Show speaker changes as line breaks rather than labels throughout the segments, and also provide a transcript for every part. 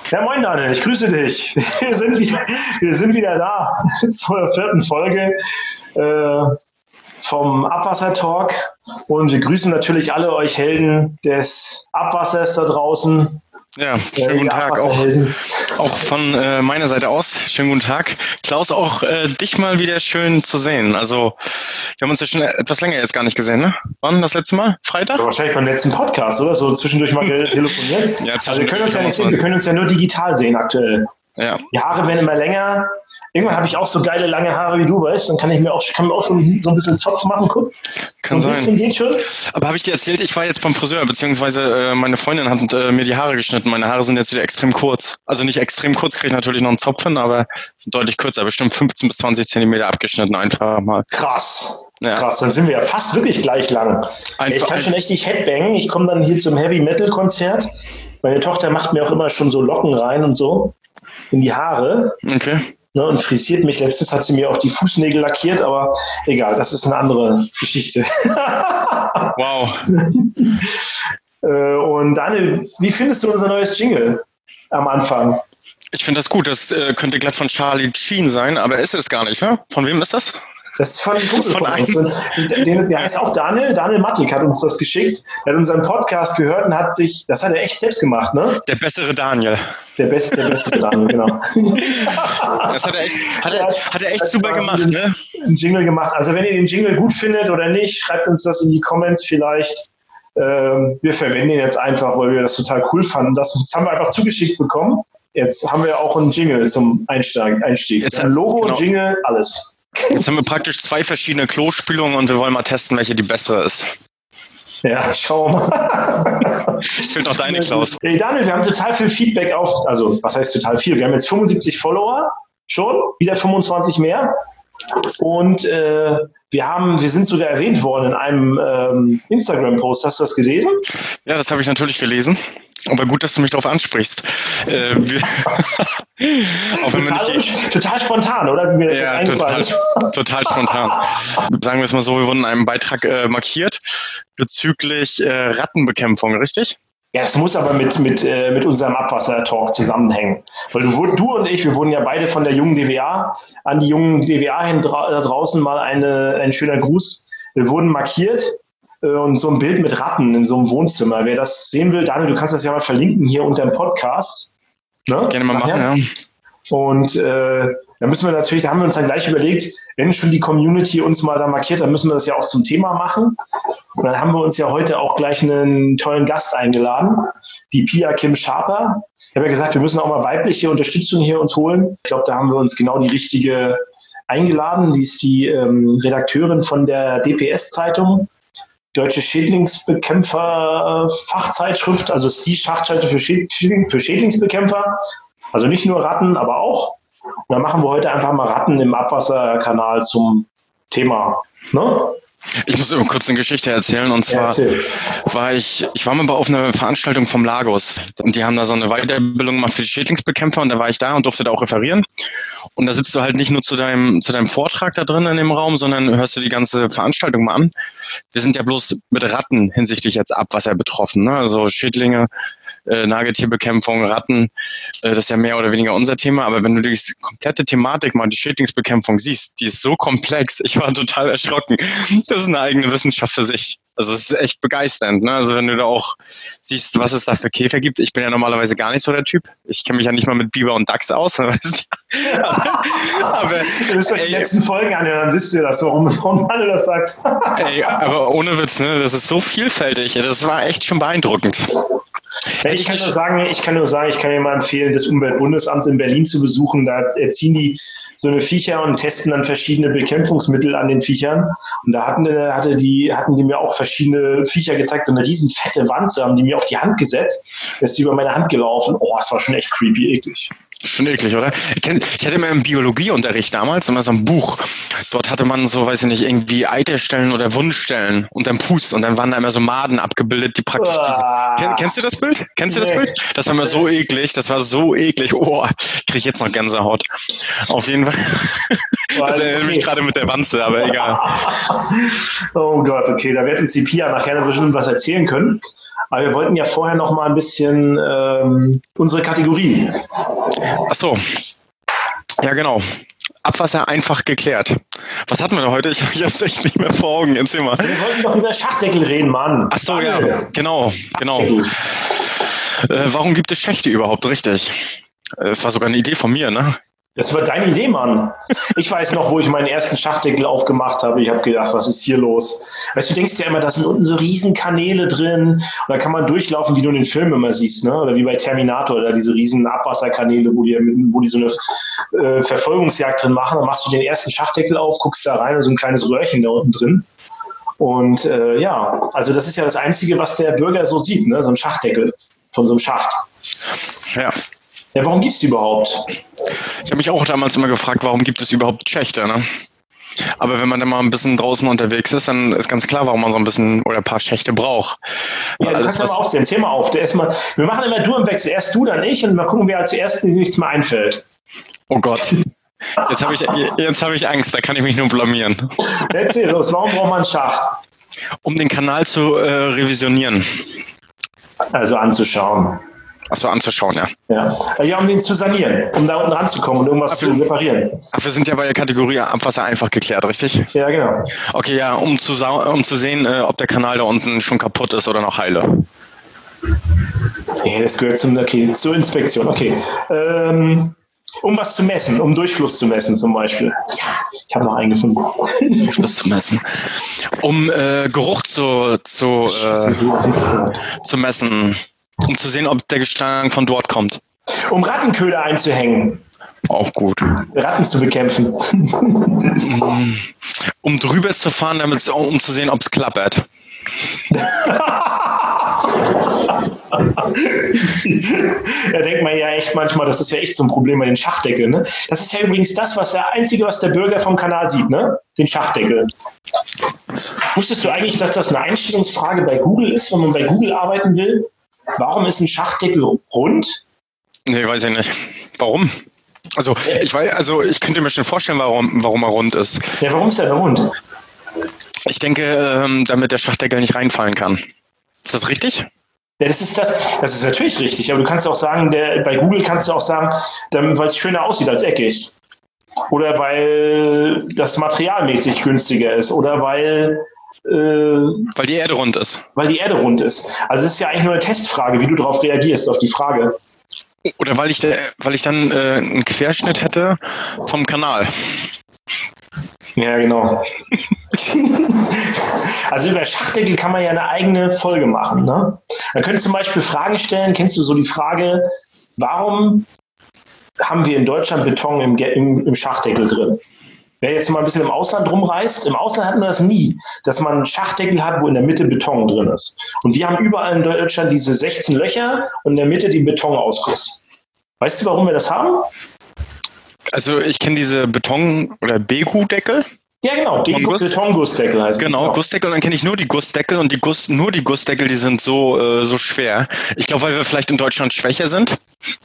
Ja, moin Daniel, ich grüße dich. Wir sind wieder da zur 4. Folge vom Abwasser-Talk und wir grüßen natürlich alle euch Helden des Abwassers da draußen.
Ja, schönen guten Tag auch von meiner Seite aus. Schönen guten Tag. Klaus, auch dich mal wieder schön zu sehen. Also wir haben uns ja schon etwas länger jetzt gar nicht gesehen, ne? Wann das letzte Mal? Freitag?
Ja, wahrscheinlich beim letzten Podcast, oder? So zwischendurch mal telefoniert.
Ja,
also wir können uns ja nicht sehen, wir können uns ja nur digital sehen aktuell.
Ja.
Die Haare werden immer länger. Irgendwann habe ich auch so geile lange Haare wie du, weißt. Dann kann mir auch schon so ein bisschen Zopf machen. Guck.
Kann
so ein
sein.
Geht schon.
Aber habe ich dir erzählt, ich war jetzt beim Friseur, beziehungsweise meine Freundin hat mir die Haare geschnitten. Meine Haare sind jetzt wieder extrem kurz. Also nicht extrem kurz, kriege ich natürlich noch einen Zopf hin, aber sind deutlich kürzer. Bestimmt 15 bis 20 Zentimeter abgeschnitten einfach mal.
Krass.
Ja.
Krass, dann sind wir ja fast wirklich gleich lang. Ich kann schon echt nicht headbangen. Ich komme dann hier zum Heavy-Metal-Konzert. Meine Tochter macht mir auch immer schon so Locken rein und so in die Haare.
Okay.
Ne, und frisiert mich. Letztens hat sie mir auch die Fußnägel lackiert, aber egal, das ist eine andere Geschichte.
Wow.
Und Daniel, wie findest du unser neues Jingle am Anfang?
Ich finde das gut. Das könnte glatt von Charlie Sheen sein, aber ist es gar nicht, ne? Von wem ist das?
Das ist von einem. Der heißt auch Daniel. Daniel Mattig hat uns das geschickt. Er hat unseren Podcast gehört und das hat er echt selbst gemacht, ne?
Der bessere Daniel.
Der bessere Daniel, genau.
Das hat er echt super gemacht, ne?
Einen Jingle gemacht. Also wenn ihr den Jingle gut findet oder nicht, schreibt uns das in die Comments vielleicht. Wir verwenden ihn jetzt einfach, weil wir das total cool fanden. Das haben wir einfach zugeschickt bekommen. Jetzt haben wir auch einen Jingle zum Einstieg.
Jetzt
ein Logo,
genau.
Jingle, alles.
Jetzt haben wir praktisch 2 verschiedene Klospülungen und wir wollen mal testen, welche die bessere ist.
Ja, schauen wir mal.
Jetzt fehlt noch deine, Klaus.
Hey Daniel, wir haben total viel Feedback also was heißt total viel? Wir haben jetzt 75 Follower schon, wieder 25 mehr. Und wir sind sogar erwähnt worden in einem Instagram-Post. Hast du das gelesen?
Ja, das habe ich natürlich gelesen. Aber gut, dass du mich darauf ansprichst.
Total spontan, oder? Wie mir das
ja, total spontan. Sagen wir es mal so, wir wurden in einem Beitrag markiert bezüglich Rattenbekämpfung, richtig?
Ja, es muss aber mit unserem Abwasser-Talk zusammenhängen. Weil du und ich, wir wurden ja beide von der jungen DWA, an die jungen DWA hin da draußen mal ein schöner Gruß. Wir wurden markiert und so ein Bild mit Ratten in so einem Wohnzimmer. Wer das sehen will, Daniel, du kannst das ja mal verlinken hier unter dem Podcast. Ne?
Gerne mal machen, ja.
Und da haben wir uns dann gleich überlegt, wenn schon die Community uns mal da markiert, dann müssen wir das ja auch zum Thema machen. Und dann haben wir uns ja heute auch gleich einen tollen Gast eingeladen, die Pia Kim Schaper. Ich habe ja gesagt, wir müssen auch mal weibliche Unterstützung hier uns holen. Ich glaube, da haben wir uns genau die richtige eingeladen. Die ist die Redakteurin von der DPS-Zeitung, Deutsche Schädlingsbekämpfer-Fachzeitschrift, also ist die Fachseite für Schädlingsbekämpfer. Also nicht nur Ratten, aber auch. Und dann machen wir heute einfach mal Ratten im Abwasserkanal zum Thema. Ne?
Ich muss kurz eine Geschichte erzählen, und zwar war ich war mal auf einer Veranstaltung vom Lagos und die haben da so eine Weiterbildung gemacht für die Schädlingsbekämpfer und da war ich da und durfte da auch referieren und da sitzt du halt nicht nur zu deinem Vortrag da drin in dem Raum, sondern hörst du die ganze Veranstaltung mal an. Wir sind ja bloß mit Ratten hinsichtlich jetzt Abwasser betroffen, ne? Also Schädlinge, Nagetierbekämpfung, Ratten, das ist ja mehr oder weniger unser Thema, aber wenn du die komplette Thematik mal, die Schädlingsbekämpfung siehst, die ist so komplex, ich war total erschrocken. Das ist eine eigene Wissenschaft für sich. Also es ist echt begeisternd, ne? Also wenn du da auch siehst, was es da für Käfer gibt. Ich bin ja normalerweise gar nicht so der Typ. Ich kenne mich ja nicht mal mit Biber und Dachs aus. Weißt du?
aber ihr müsst euch die letzten Folgen anhören, dann wisst ihr das, warum alle das sagt.
Aber ohne Witz, ne? Das ist so vielfältig. Das war echt schon beeindruckend.
Ich kann nur sagen, ich kann dir mal empfehlen, das Umweltbundesamt in Berlin zu besuchen. Da erziehen die so eine Viecher und testen dann verschiedene Bekämpfungsmittel an den Viechern. Und da hatten die mir auch verschiedene Viecher gezeigt, so eine riesen fette Wanze haben die mir auf die Hand gesetzt. Da ist die über meine Hand gelaufen. Oh, das war schon echt creepy, eklig.
Schon eklig, oder? Ich hatte immer im Biologieunterricht damals immer so ein Buch. Dort hatte man so, weiß ich nicht, irgendwie Eiterstellen oder Wundstellen unterm Fuß und dann waren da immer so Maden abgebildet, die praktisch Kennst du das Bild? Das war immer so eklig, Oh, kriege ich jetzt noch Gänsehaut. Auf jeden Fall. Das erinnert mich gerade mit der Wanze, aber egal.
Oh Gott, okay, da wird uns die Pia nachher bestimmt was erzählen können. Aber wir wollten ja vorher noch mal ein bisschen unsere Kategorie.
Ach so. Ja, genau. Abwasser einfach geklärt. Was hatten wir denn heute? Ich habe es echt nicht mehr vor Augen. Erzähl mal.
Wir wollten doch über Schachdeckel reden, Mann.
Ach so, ja, genau. Warum gibt es Schächte überhaupt? Richtig. Das war sogar eine Idee von mir, ne?
Das war deine Idee, Mann. Ich weiß noch, wo ich meinen ersten Schachdeckel aufgemacht habe. Ich habe gedacht, was ist hier los? Weißt du, denkst ja immer, da sind unten so riesen Kanäle drin. Und da kann man durchlaufen, wie du in den Filmen immer siehst, ne? Oder wie bei Terminator, oder diese riesen Abwasserkanäle, wo die so eine Verfolgungsjagd drin machen. Dann machst du den ersten Schachdeckel auf, guckst da rein und so ein kleines Röhrchen da unten drin. Und ja, also das ist ja das Einzige, was der Bürger so sieht, ne? So ein Schachdeckel von so einem Schacht.
Ja.
Ja, warum gibt es die überhaupt?
Ich habe mich auch damals immer gefragt, warum gibt es überhaupt Schächte, ne? Aber wenn man dann mal ein bisschen draußen unterwegs ist, dann ist ganz klar, warum man so ein bisschen oder ein paar Schächte braucht.
Ja, du kannst ja mal aufzählen. Zähl mal auf. Wir machen immer du im Wechsel. Erst du, dann ich und mal gucken, wer als zuerst nichts mehr einfällt.
Oh Gott. Jetzt hab ich Angst, da kann ich mich nur blamieren.
Erzähl los, warum braucht man einen Schacht?
Um den Kanal zu revisionieren.
Also anzuschauen.
Achso, anzuschauen, ja.
Ja, um den zu sanieren, um da unten ranzukommen und irgendwas zu reparieren.
Ach, wir sind ja bei der Kategorie Abwasser einfach geklärt, richtig?
Ja, genau.
Okay, ja, um zu sehen, ob der Kanal da unten schon kaputt ist oder noch heile.
Ja, das gehört zur Inspektion. Okay. Um was zu messen, um Durchfluss zu messen zum Beispiel. Ja, ich habe noch einen gefunden.
Durchfluss zu messen. Um Geruch zu messen. Um zu sehen, ob der Gestank von dort kommt.
Um Rattenköder einzuhängen.
Auch gut.
Ratten zu bekämpfen.
Um drüber zu fahren, um zu sehen, ob es klappert.
Da denkt man ja echt manchmal, das ist ja echt so ein Problem bei den Schachdeckeln. Ne? Das ist ja übrigens das Einzige, was der Bürger vom Kanal sieht, ne? Den Schachdeckel. Wusstest du eigentlich, dass das eine Einstellungsfrage bei Google ist, wenn man bei Google arbeiten will? Warum ist ein Schachdeckel rund?
Nee, weiß ich nicht. Warum? Also ich könnte mir schon vorstellen, warum er rund ist.
Ja, warum ist er rund?
Ich denke, damit der Schachdeckel nicht reinfallen kann. Ist das richtig?
Ja, das ist natürlich richtig, aber du kannst auch sagen, bei Google kannst du auch sagen, weil es schöner aussieht als eckig. Oder weil das materialmäßig günstiger ist. Oder weil
die Erde rund ist.
Weil die Erde rund ist. Also es ist ja eigentlich nur eine Testfrage, wie du darauf reagierst, auf die Frage.
Oder weil ich dann einen Querschnitt hätte vom Kanal.
Ja, genau. Also über Schachdeckel kann man ja eine eigene Folge machen. Ne? Man könnte zum Beispiel Fragen stellen. Kennst du so die Frage, warum haben wir in Deutschland Beton im Schachdeckel drin? Wer jetzt mal ein bisschen im Ausland rumreist, im Ausland hat man das nie, dass man einen Schachdeckel hat, wo in der Mitte Beton drin ist. Und wir haben überall in Deutschland diese 16 Löcher und in der Mitte den Betonausguss. Weißt du, warum wir das haben?
Also ich kenne diese Beton- oder Begu-Deckel.
Ja, genau, Betongussdeckel heißt
Genau, Gussdeckel, und dann kenne ich nur die Gussdeckel und die Gussdeckel, die sind so schwer. Ich glaube, weil wir vielleicht in Deutschland schwächer sind.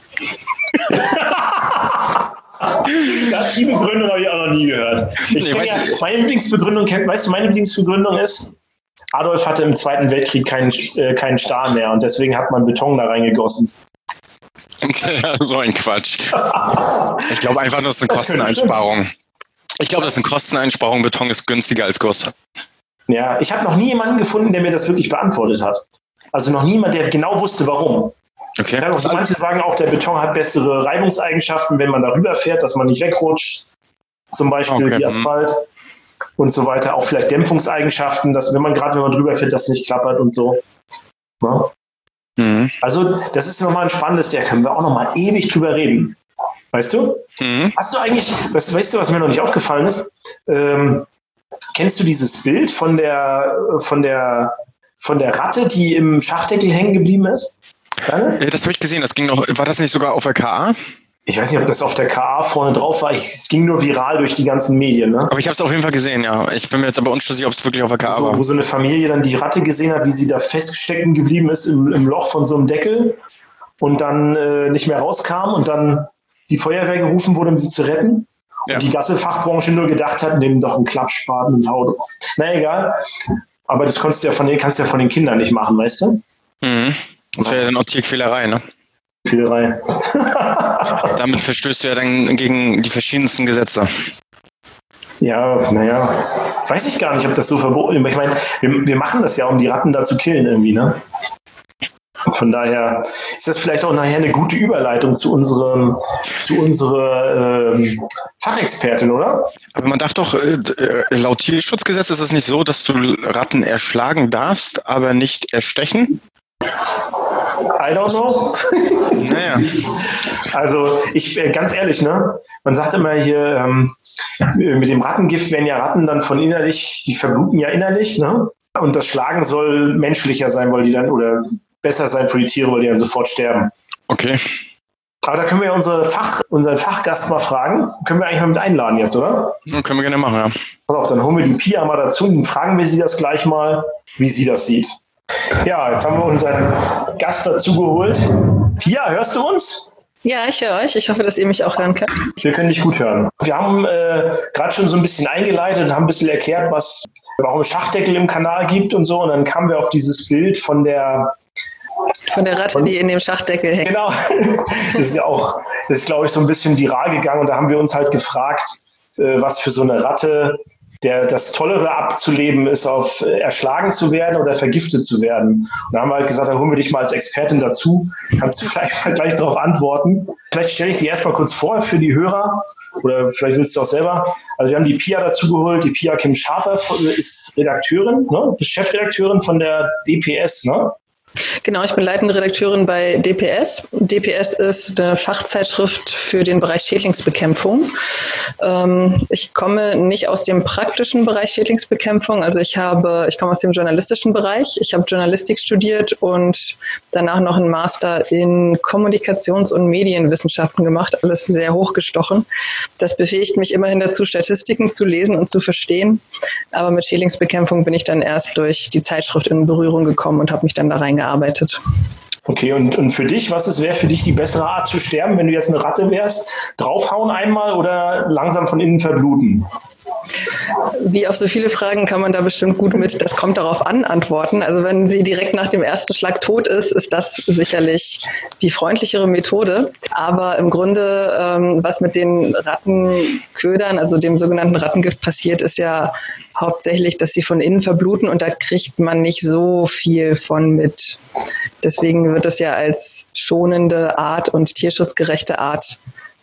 Die Begründung habe ich auch noch nie gehört. Meine Lieblingsbegründung ist, Adolf hatte im Zweiten Weltkrieg keinen Stahl mehr und deswegen hat man Beton da reingegossen.
Ja, so ein Quatsch. Ich glaube einfach nur, das ist eine Kosteneinsparung. Ich glaube, das ist eine Kosteneinsparung. Beton ist günstiger als Guss.
Ja, ich habe noch nie jemanden gefunden, der mir das wirklich beantwortet hat. Also noch niemand, der genau wusste, warum.
Okay.
Manche sagen auch, der Beton hat bessere Reibungseigenschaften, wenn man darüber fährt, dass man nicht wegrutscht. Zum Beispiel wie Asphalt und so weiter. Auch vielleicht Dämpfungseigenschaften, dass wenn man drüber fährt, das nicht klappert und so. Ja? Mhm. Also das ist nochmal ein spannendes, da können wir auch nochmal ewig drüber reden. Weißt du? Mhm. Hast du eigentlich, weißt du, was mir noch nicht aufgefallen ist? Kennst du dieses Bild von der Ratte, die im Schachdeckel hängen geblieben ist?
Ja, das habe ich gesehen. Das ging noch. War das nicht sogar auf der KA?
Ich weiß nicht, ob das auf der KA vorne drauf war. Es ging nur viral durch die ganzen Medien. Ne?
Aber ich habe es auf jeden Fall gesehen, ja. Ich bin mir jetzt aber unschlüssig, ob es wirklich auf der KA war.
Wo so eine Familie dann die Ratte gesehen hat, wie sie da feststecken geblieben ist im Loch von so einem Deckel und dann nicht mehr rauskam und dann die Feuerwehr gerufen wurde, um sie zu retten. Und die ganze Fachbranche nur gedacht hat, nimm doch einen Klappspaten und hau. Na egal. Aber das kannst du ja von den Kindern nicht machen, weißt du?
Mhm. Das wäre ja dann auch Tierquälerei, ne?
Quälerei.
Damit verstößt du ja dann gegen die verschiedensten Gesetze.
Ja, weiß ich gar nicht, ob das so verboten ist. Ich meine, wir machen das ja, um die Ratten da zu killen irgendwie, ne? Von daher ist das vielleicht auch nachher eine gute Überleitung zu unserer Fachexpertin, oder?
Aber man darf doch, laut Tierschutzgesetz ist es nicht so, dass du Ratten erschlagen darfst, aber nicht erstechen?
I don't know.
Naja.
Also ganz ehrlich, ne? Man sagt immer hier, mit dem Rattengift werden ja Ratten dann die verbluten ja innerlich, ne? Und das Schlagen soll menschlicher sein, weil die dann, oder besser sein für die Tiere, weil die dann sofort sterben.
Okay.
Aber da können wir ja unseren Fachgast mal fragen. Können wir eigentlich mal mit einladen jetzt, oder?
Ja, können wir gerne machen, ja.
Pass auf, dann holen wir die Pia mal dazu und fragen wir sie das gleich mal, wie sie das sieht. Ja, jetzt haben wir unseren Gast dazu geholt. Pia, hörst du uns?
Ja, ich höre euch. Ich hoffe, dass ihr mich auch hören könnt.
Wir können dich gut hören. Wir haben gerade schon so ein bisschen eingeleitet und haben ein bisschen erklärt, warum es Schachdeckel im Kanal gibt und so. Und dann kamen wir auf dieses Bild von der
Ratte, die in dem Schachdeckel hängt.
Genau. Das ist, glaube ich, so ein bisschen viral gegangen. Und da haben wir uns halt gefragt, was für so eine Ratte das Tollere abzuleben ist, erschlagen zu werden oder vergiftet zu werden. Und da haben wir halt gesagt, da holen wir dich mal als Expertin dazu. Kannst du vielleicht mal gleich darauf antworten? Vielleicht stelle ich dir erstmal kurz vor für die Hörer oder vielleicht willst du auch selber. Also wir haben die Pia dazu geholt. Die Pia Kim Schaper ist Redakteurin, ne? Ist Chefredakteurin von der DPS, ne?
Genau, ich bin leitende Redakteurin bei DPS. DPS ist eine Fachzeitschrift für den Bereich Schädlingsbekämpfung. Ich komme nicht aus dem praktischen Bereich Schädlingsbekämpfung. Also ich komme aus dem journalistischen Bereich. Ich habe Journalistik studiert und danach noch einen Master in Kommunikations- und Medienwissenschaften gemacht. Alles sehr hochgestochen. Das befähigt mich immerhin dazu, Statistiken zu lesen und zu verstehen. Aber mit Schädlingsbekämpfung bin ich dann erst durch die Zeitschrift in Berührung gekommen und habe mich dann da reingearbeitet.
Okay, und für dich, wäre für dich die bessere Art zu sterben, wenn du jetzt eine Ratte wärst? Draufhauen einmal oder langsam von innen verbluten?
Wie auf so viele Fragen kann man da bestimmt gut mit "das kommt darauf an" antworten. Also wenn sie direkt nach dem ersten Schlag tot ist das sicherlich die freundlichere Methode. Aber im Grunde, was mit den Rattenködern, also dem sogenannten Rattengift passiert, ist ja hauptsächlich, dass sie von innen verbluten und da kriegt man nicht so viel von mit. Deswegen wird es ja als schonende Art und tierschutzgerechte Art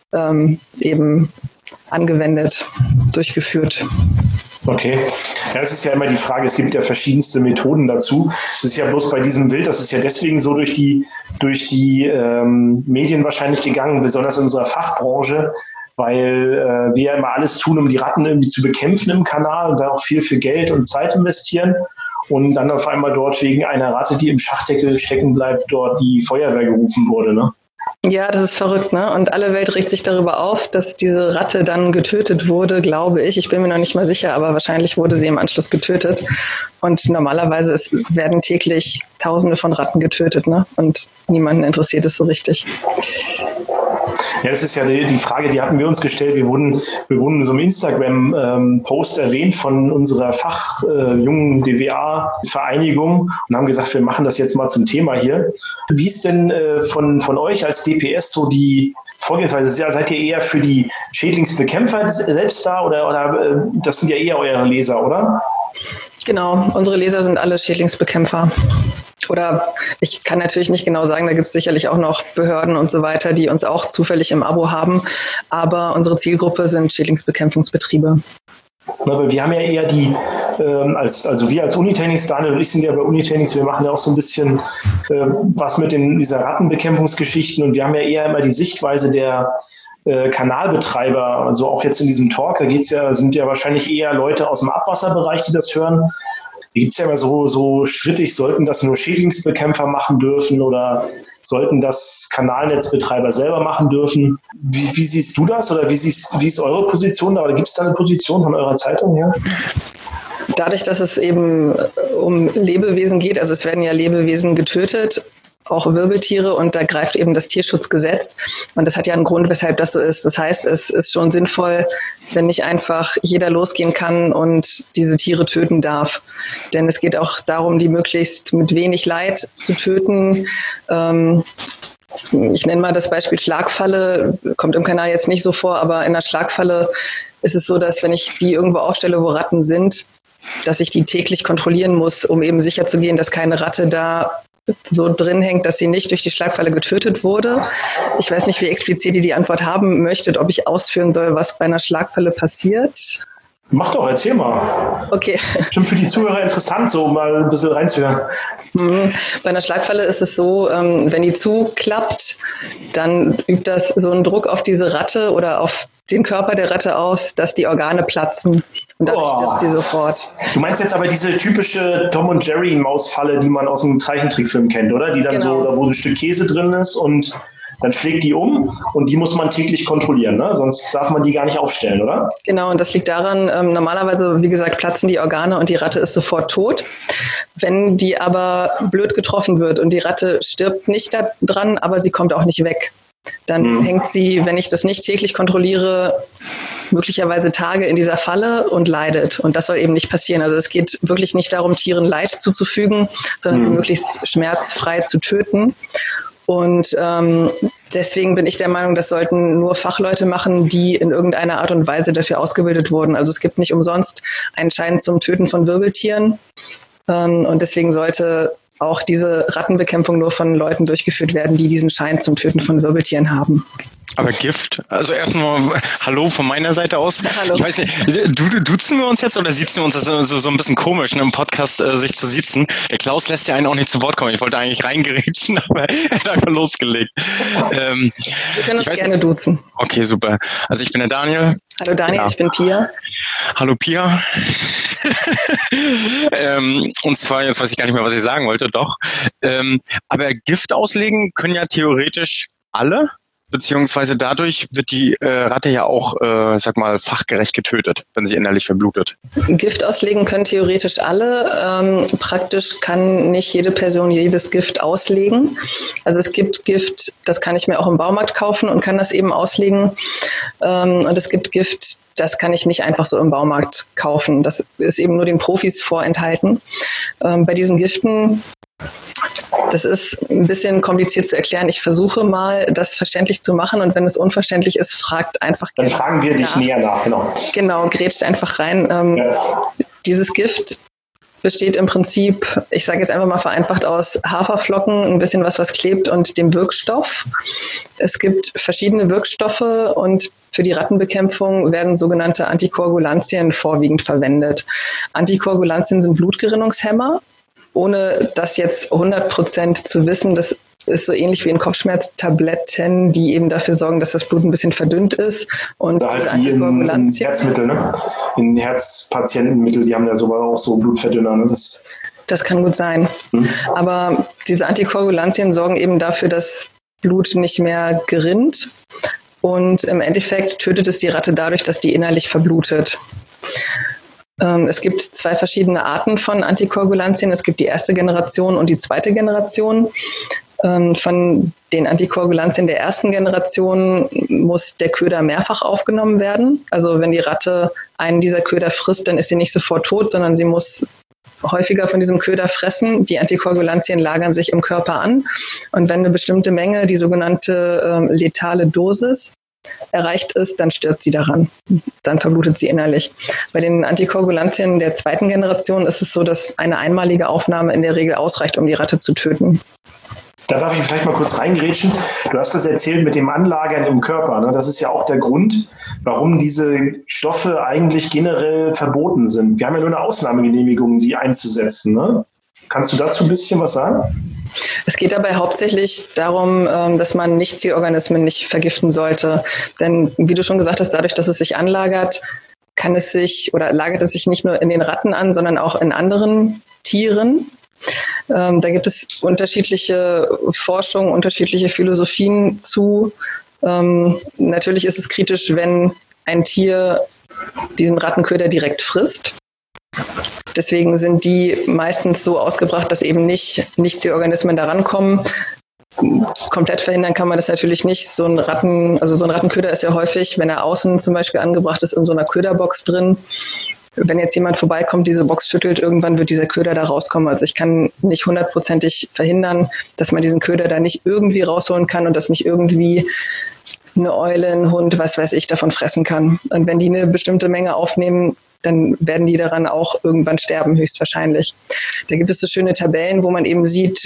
eben angewendet, durchgeführt.
Okay. Ja, es ist ja immer die Frage, es gibt ja verschiedenste Methoden dazu. Es ist ja bloß bei diesem Bild, das ist ja deswegen so durch die Medien wahrscheinlich gegangen, besonders in unserer Fachbranche, weil wir ja immer alles tun, um die Ratten irgendwie zu bekämpfen im Kanal und da auch viel Geld und Zeit investieren. Und dann auf einmal dort wegen einer Ratte, die im Schachdeckel stecken bleibt, dort die Feuerwehr gerufen wurde, ne?
Ja, das ist verrückt, ne? Und alle Welt regt sich darüber auf, dass diese Ratte dann getötet wurde, glaube ich. Ich bin mir noch nicht mal sicher, aber wahrscheinlich wurde sie im Anschluss getötet. Und normalerweise werden täglich Tausende von Ratten getötet, ne? Und niemanden interessiert es so richtig.
Ja, das ist ja die Frage, die hatten wir uns gestellt. Wir wurden in so einem Instagram-Post erwähnt von unserer jungen DWA-Vereinigung und haben gesagt, wir machen das jetzt mal zum Thema hier. Wie ist denn von euch als DPS so die Vorgehensweise? Seid ihr eher für die Schädlingsbekämpfer selbst da oder das sind ja eher eure Leser, oder?
Genau, unsere Leser sind alle Schädlingsbekämpfer. Oder ich kann natürlich nicht genau sagen, da gibt es sicherlich auch noch Behörden und so weiter, die uns auch zufällig im Abo haben. Aber unsere Zielgruppe sind Schädlingsbekämpfungsbetriebe.
Aber wir haben ja eher wir als Unitechnics, Daniel und ich sind ja bei Unitechnics, wir machen ja auch so ein bisschen was mit dieser Rattenbekämpfungsgeschichten und wir haben ja eher immer die Sichtweise der Kanalbetreiber, also auch jetzt in diesem Talk, sind ja wahrscheinlich eher Leute aus dem Abwasserbereich, die das hören. Da gibt es ja immer so strittig, sollten das nur Schädlingsbekämpfer machen dürfen oder sollten das Kanalnetzbetreiber selber machen dürfen. Wie siehst du das oder wie ist eure Position da? Oder gibt es da eine Position von eurer Zeitung her?
Dadurch, dass es eben um Lebewesen geht, also es werden ja Lebewesen getötet, auch Wirbeltiere und da greift eben das Tierschutzgesetz und das hat ja einen Grund, weshalb das so ist. Das heißt, es ist schon sinnvoll, wenn nicht einfach jeder losgehen kann und diese Tiere töten darf. Denn es geht auch darum, die möglichst mit wenig Leid zu töten. Ich nenne mal das Beispiel Schlagfalle, kommt im Kanal jetzt nicht so vor, aber in der Schlagfalle ist es so, dass wenn ich die irgendwo aufstelle, wo Ratten sind, dass ich die täglich kontrollieren muss, um eben sicherzugehen, dass keine Ratte da so drin hängt, dass sie nicht durch die Schlagfalle getötet wurde. Ich weiß nicht, wie explizit ihr die Antwort haben möchtet, ob ich ausführen soll, was bei einer Schlagfalle passiert.
Mach doch, erzähl mal.
Okay.
Bestimmt für die Zuhörer interessant, so mal ein bisschen reinzuhören.
Bei einer Schlagfalle ist es so, wenn die zuklappt, dann übt das so einen Druck auf diese Ratte oder auf den Körper der Ratte aus, dass die Organe platzen und dadurch stirbt sie sofort.
Du meinst jetzt aber diese typische Tom und Jerry Mausfalle, die man aus einem Zeichentrickfilm kennt, oder? Die dann so, da wo ein Stück Käse drin ist und dann schlägt die um und die muss man täglich kontrollieren, ne? Sonst darf man die gar nicht aufstellen, oder?
Genau, und das liegt daran, normalerweise, wie gesagt, platzen die Organe und die Ratte ist sofort tot. Wenn die aber blöd getroffen wird und die Ratte stirbt nicht daran, aber sie kommt auch nicht weg, dann hängt sie, wenn ich das nicht täglich kontrolliere, möglicherweise Tage in dieser Falle und leidet. Und das soll eben nicht passieren. Also es geht wirklich nicht darum, Tieren Leid zuzufügen, sondern sie möglichst schmerzfrei zu töten. Und deswegen bin ich der Meinung, das sollten nur Fachleute machen, die in irgendeiner Art und Weise dafür ausgebildet wurden. Also es gibt nicht umsonst einen Schein zum Töten von Wirbeltieren. Und deswegen sollte auch diese Rattenbekämpfung nur von Leuten durchgeführt werden, die diesen Schein zum Töten von Wirbeltieren haben.
Aber Gift? Also erstmal Hallo von meiner Seite aus.
Hallo.
Ich weiß nicht, duzen wir uns jetzt oder siezen wir uns? Das ist so ein bisschen komisch, ne, im Podcast sich zu siezen. Der Klaus lässt ja einen auch nicht zu Wort kommen. Ich wollte eigentlich reingerätschen, aber er hat einfach losgelegt.
Wir können uns gerne duzen.
Okay, super. Also ich bin der Daniel.
Hallo Daniel, ja. Ich bin Pia.
Hallo Pia. Und zwar, jetzt weiß ich gar nicht mehr, was ich sagen wollte, doch. Aber Gift auslegen können ja theoretisch alle. Beziehungsweise dadurch wird die Ratte ja auch, sag mal, fachgerecht getötet, wenn sie innerlich verblutet.
Gift auslegen können theoretisch alle. Praktisch kann nicht jede Person jedes Gift auslegen. Also es gibt Gift, das kann ich mir auch im Baumarkt kaufen und kann das eben auslegen. Und es gibt Gift, das kann ich nicht einfach so im Baumarkt kaufen. Das ist eben nur den Profis vorenthalten. Bei diesen Giften, das ist ein bisschen kompliziert zu erklären. Ich versuche mal, das verständlich zu machen und wenn es unverständlich ist, fragt einfach.
Dann fragen wir dich näher nach, genau.
Genau, grätscht einfach rein. Dieses Gift besteht im Prinzip, ich sage jetzt einfach mal vereinfacht aus Haferflocken, ein bisschen was klebt und dem Wirkstoff. Es gibt verschiedene Wirkstoffe und für die Rattenbekämpfung werden sogenannte Antikoagulantien vorwiegend verwendet. Antikoagulantien sind Blutgerinnungshemmer. Ohne das jetzt 100% zu wissen, das ist so ähnlich wie in Kopfschmerztabletten, die eben dafür sorgen, dass das Blut ein bisschen verdünnt ist. Und
diese halt Antikoagulantien. In Herzmittel, ne? In Herzpatientenmittel, die haben ja sogar auch so Blutverdünner. Ne?
Das kann gut sein. Aber diese Antikoagulantien sorgen eben dafür, dass Blut nicht mehr gerinnt. Und im Endeffekt tötet es die Ratte dadurch, dass die innerlich verblutet. Es gibt zwei verschiedene Arten von Antikoagulantien. Es gibt die erste Generation und die zweite Generation. Von den Antikoagulantien der ersten Generation muss der Köder mehrfach aufgenommen werden. Also wenn die Ratte einen dieser Köder frisst, dann ist sie nicht sofort tot, sondern sie muss häufiger von diesem Köder fressen. Die Antikoagulantien lagern sich im Körper an. Und wenn eine bestimmte Menge, die sogenannte letale Dosis, erreicht ist, dann stirbt sie daran. Dann verblutet sie innerlich. Bei den Antikoagulantien der zweiten Generation ist es so, dass eine einmalige Aufnahme in der Regel ausreicht, um die Ratte zu töten.
Da darf ich vielleicht mal kurz reingrätschen. Du hast das erzählt mit dem Anlagern im Körper. Ne? Das ist ja auch der Grund, warum diese Stoffe eigentlich generell verboten sind. Wir haben ja nur eine Ausnahmegenehmigung, die einzusetzen. Ne? Kannst du dazu ein bisschen was sagen?
Es geht dabei hauptsächlich darum, dass man Nichtzielorganismen nicht vergiften sollte. Denn wie du schon gesagt hast, dadurch, dass es sich anlagert, lagert es sich nicht nur in den Ratten an, sondern auch in anderen Tieren. Da gibt es unterschiedliche Forschungen, unterschiedliche Philosophien zu. Natürlich ist es kritisch, wenn ein Tier diesen Rattenköder direkt frisst. Deswegen sind die meistens so ausgebracht, dass eben nicht Nichtzielorganismen da rankommen. komplett verhindern kann man das natürlich nicht. So ein Rattenköder ist ja häufig, wenn er außen zum Beispiel angebracht ist, in so einer Köderbox drin. Wenn jetzt jemand vorbeikommt, diese Box schüttelt, irgendwann wird dieser Köder da rauskommen. Also ich kann nicht 100%ig verhindern, dass man diesen Köder da nicht irgendwie rausholen kann und dass nicht irgendwie eine Eule, ein Hund, was weiß ich, davon fressen kann. Und wenn die eine bestimmte Menge aufnehmen, dann werden die daran auch irgendwann sterben, höchstwahrscheinlich. Da gibt es so schöne Tabellen, wo man eben sieht,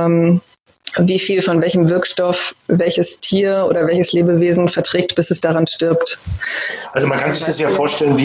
wie viel von welchem Wirkstoff welches Tier oder welches Lebewesen verträgt, bis es daran stirbt.
Also man kann sich das ja vorstellen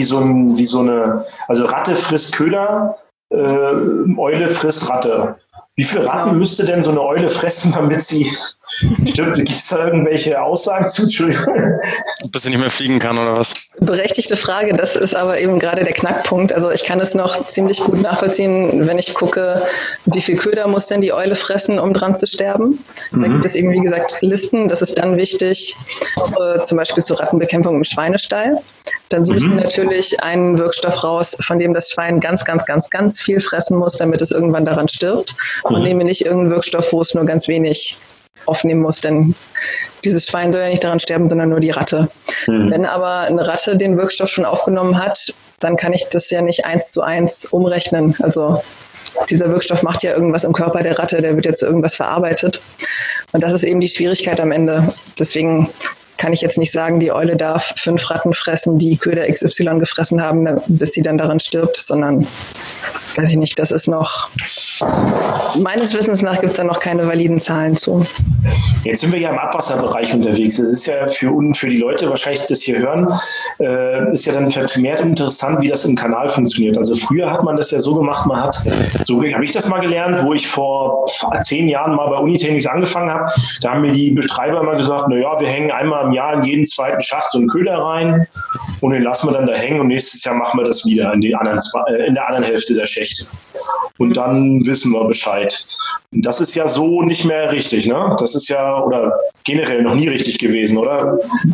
also Ratte frisst Köder, Eule frisst Ratte. Wie viele Ratten müsste denn so eine Eule fressen, damit sie stirbt? Gibt es da irgendwelche Aussagen zu? Entschuldigung.
Bis sie nicht mehr fliegen kann oder was?
Berechtigte Frage, das ist aber eben gerade der Knackpunkt. Also ich kann es noch ziemlich gut nachvollziehen, wenn ich gucke, wie viel Köder muss denn die Eule fressen, um dran zu sterben. Da gibt es eben, wie gesagt, Listen. Das ist dann wichtig, zum Beispiel zur Rattenbekämpfung im Schweinestall. Dann suche ich mir natürlich einen Wirkstoff raus, von dem das Schwein ganz, ganz, ganz, ganz viel fressen muss, damit es irgendwann daran stirbt. Und nehme nicht irgendeinen Wirkstoff, wo es nur ganz wenig aufnehmen muss, denn dieses Schwein soll ja nicht daran sterben, sondern nur die Ratte. Wenn aber eine Ratte den Wirkstoff schon aufgenommen hat, dann kann ich das ja nicht 1:1 umrechnen. Also dieser Wirkstoff macht ja irgendwas im Körper der Ratte, der wird jetzt irgendwas verarbeitet. Und das ist eben die Schwierigkeit am Ende. Deswegen kann ich jetzt nicht sagen, die Eule darf 5 Ratten fressen, die Köder XY gefressen haben, bis sie dann daran stirbt, sondern, weiß ich nicht, das ist noch, meines Wissens nach gibt es da noch keine validen Zahlen zu.
Jetzt sind wir ja im Abwasserbereich unterwegs. Das ist ja für die Leute wahrscheinlich, die das hier hören, ist ja dann vermehrt interessant, wie das im Kanal funktioniert. Also früher hat man das ja so gemacht, so habe ich das mal gelernt, wo ich vor 10 Jahren mal bei Unitechnics angefangen habe. Da haben mir die Betreiber mal gesagt, naja, wir hängen einmal im Jahr in jeden zweiten Schacht so einen Köder rein und den lassen wir dann da hängen und nächstes Jahr machen wir das wieder in der anderen Hälfte der Schächte. Und dann wissen wir Bescheid. Und das ist ja so nicht mehr richtig, ne? Das ist ja, oder generell noch nie richtig gewesen, oder?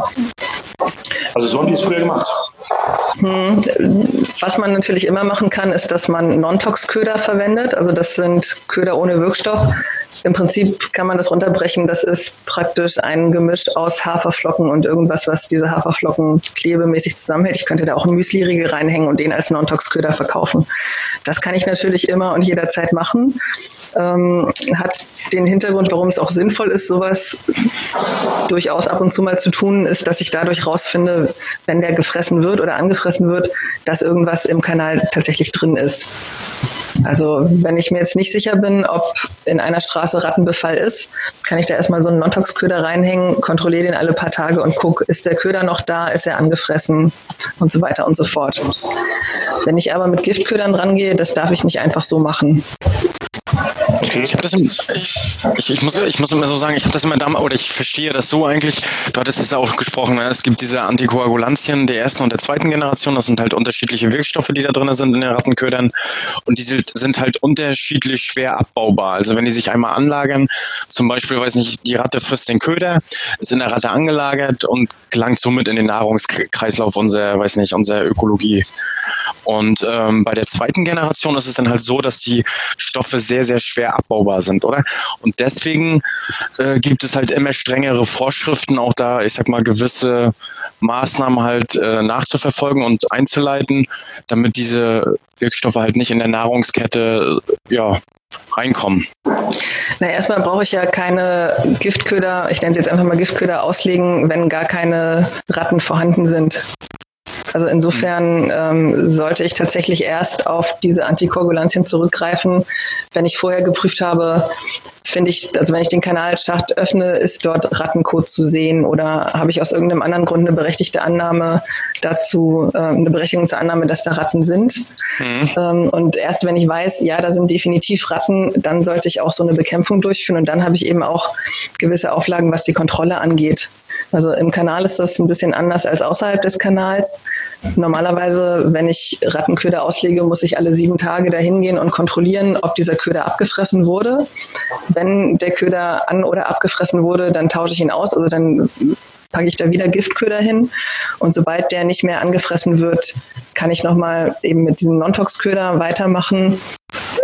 Also so haben die es früher gemacht.
Was man natürlich immer machen kann, ist, dass man Non-Tox-Köder verwendet. Also das sind Köder ohne Wirkstoff. Im Prinzip kann man das runterbrechen. Das ist praktisch ein Gemisch aus Haferflocken und irgendwas, was diese Haferflocken klebemäßig zusammenhält. Ich könnte da auch einen Müsli-Riegel reinhängen und den als Non-Tox-Köder verkaufen. Das kann ich natürlich immer und jederzeit machen. Hat den Hintergrund, warum es auch sinnvoll ist, sowas durchaus ab und zu mal zu tun, ist, dass ich dadurch rausfinde, wenn der gefressen wird oder angefressen wird, dass irgendwas im Kanal tatsächlich drin ist. Also wenn ich mir jetzt nicht sicher bin, ob in einer Straße Rattenbefall ist, kann ich da erstmal so einen Non-Tox-Köder reinhängen, kontrolliere den alle paar Tage und gucke, ist der Köder noch da, ist er angefressen und so weiter und so fort. Wenn ich aber mit Giftködern rangehe, das darf ich nicht einfach so machen.
Okay. Ich muss immer so sagen, ich habe das immer damals, oder ich verstehe das so eigentlich, du hattest es ja auch gesprochen, es gibt diese Antikoagulantien der ersten und der zweiten Generation, das sind halt unterschiedliche Wirkstoffe, die da drin sind in den Rattenködern und die sind halt unterschiedlich schwer abbaubar. Also wenn die sich einmal anlagern, zum Beispiel, weiß nicht, die Ratte frisst den Köder, ist in der Ratte angelagert und gelangt somit in den Nahrungskreislauf unserer Ökologie. Und bei der zweiten Generation ist es dann halt so, dass die Stoffe sehr, sehr schwer abbaubar sind, oder? Und deswegen gibt es halt immer strengere Vorschriften, auch da, ich sag mal, gewisse Maßnahmen halt nachzuverfolgen und einzuleiten, damit diese Wirkstoffe halt nicht in der Nahrungskette reinkommen.
Na, erstmal brauche ich ja keine Giftköder, ich nenne sie jetzt einfach mal Giftköder, auslegen, wenn gar keine Ratten vorhanden sind. Also insofern sollte ich tatsächlich erst auf diese Antikoagulantien zurückgreifen, wenn ich vorher geprüft habe, wenn ich den Kanalschacht öffne, ist dort Rattenkot zu sehen oder habe ich aus irgendeinem anderen Grund eine berechtigte Annahme dazu, eine Berechtigung zur Annahme, dass da Ratten sind. Und erst wenn ich weiß, ja, da sind definitiv Ratten, dann sollte ich auch so eine Bekämpfung durchführen und dann habe ich eben auch gewisse Auflagen, was die Kontrolle angeht. Also im Kanal ist das ein bisschen anders als außerhalb des Kanals. Normalerweise, wenn ich Rattenköder auslege, muss ich alle 7 Tage dahin gehen und kontrollieren, ob dieser Köder abgefressen wurde. Wenn der Köder an- oder abgefressen wurde, dann tausche ich ihn aus, also dann packe ich da wieder Giftköder hin. Und sobald der nicht mehr angefressen wird, kann ich nochmal eben mit diesem Non-Tox-Köder weitermachen.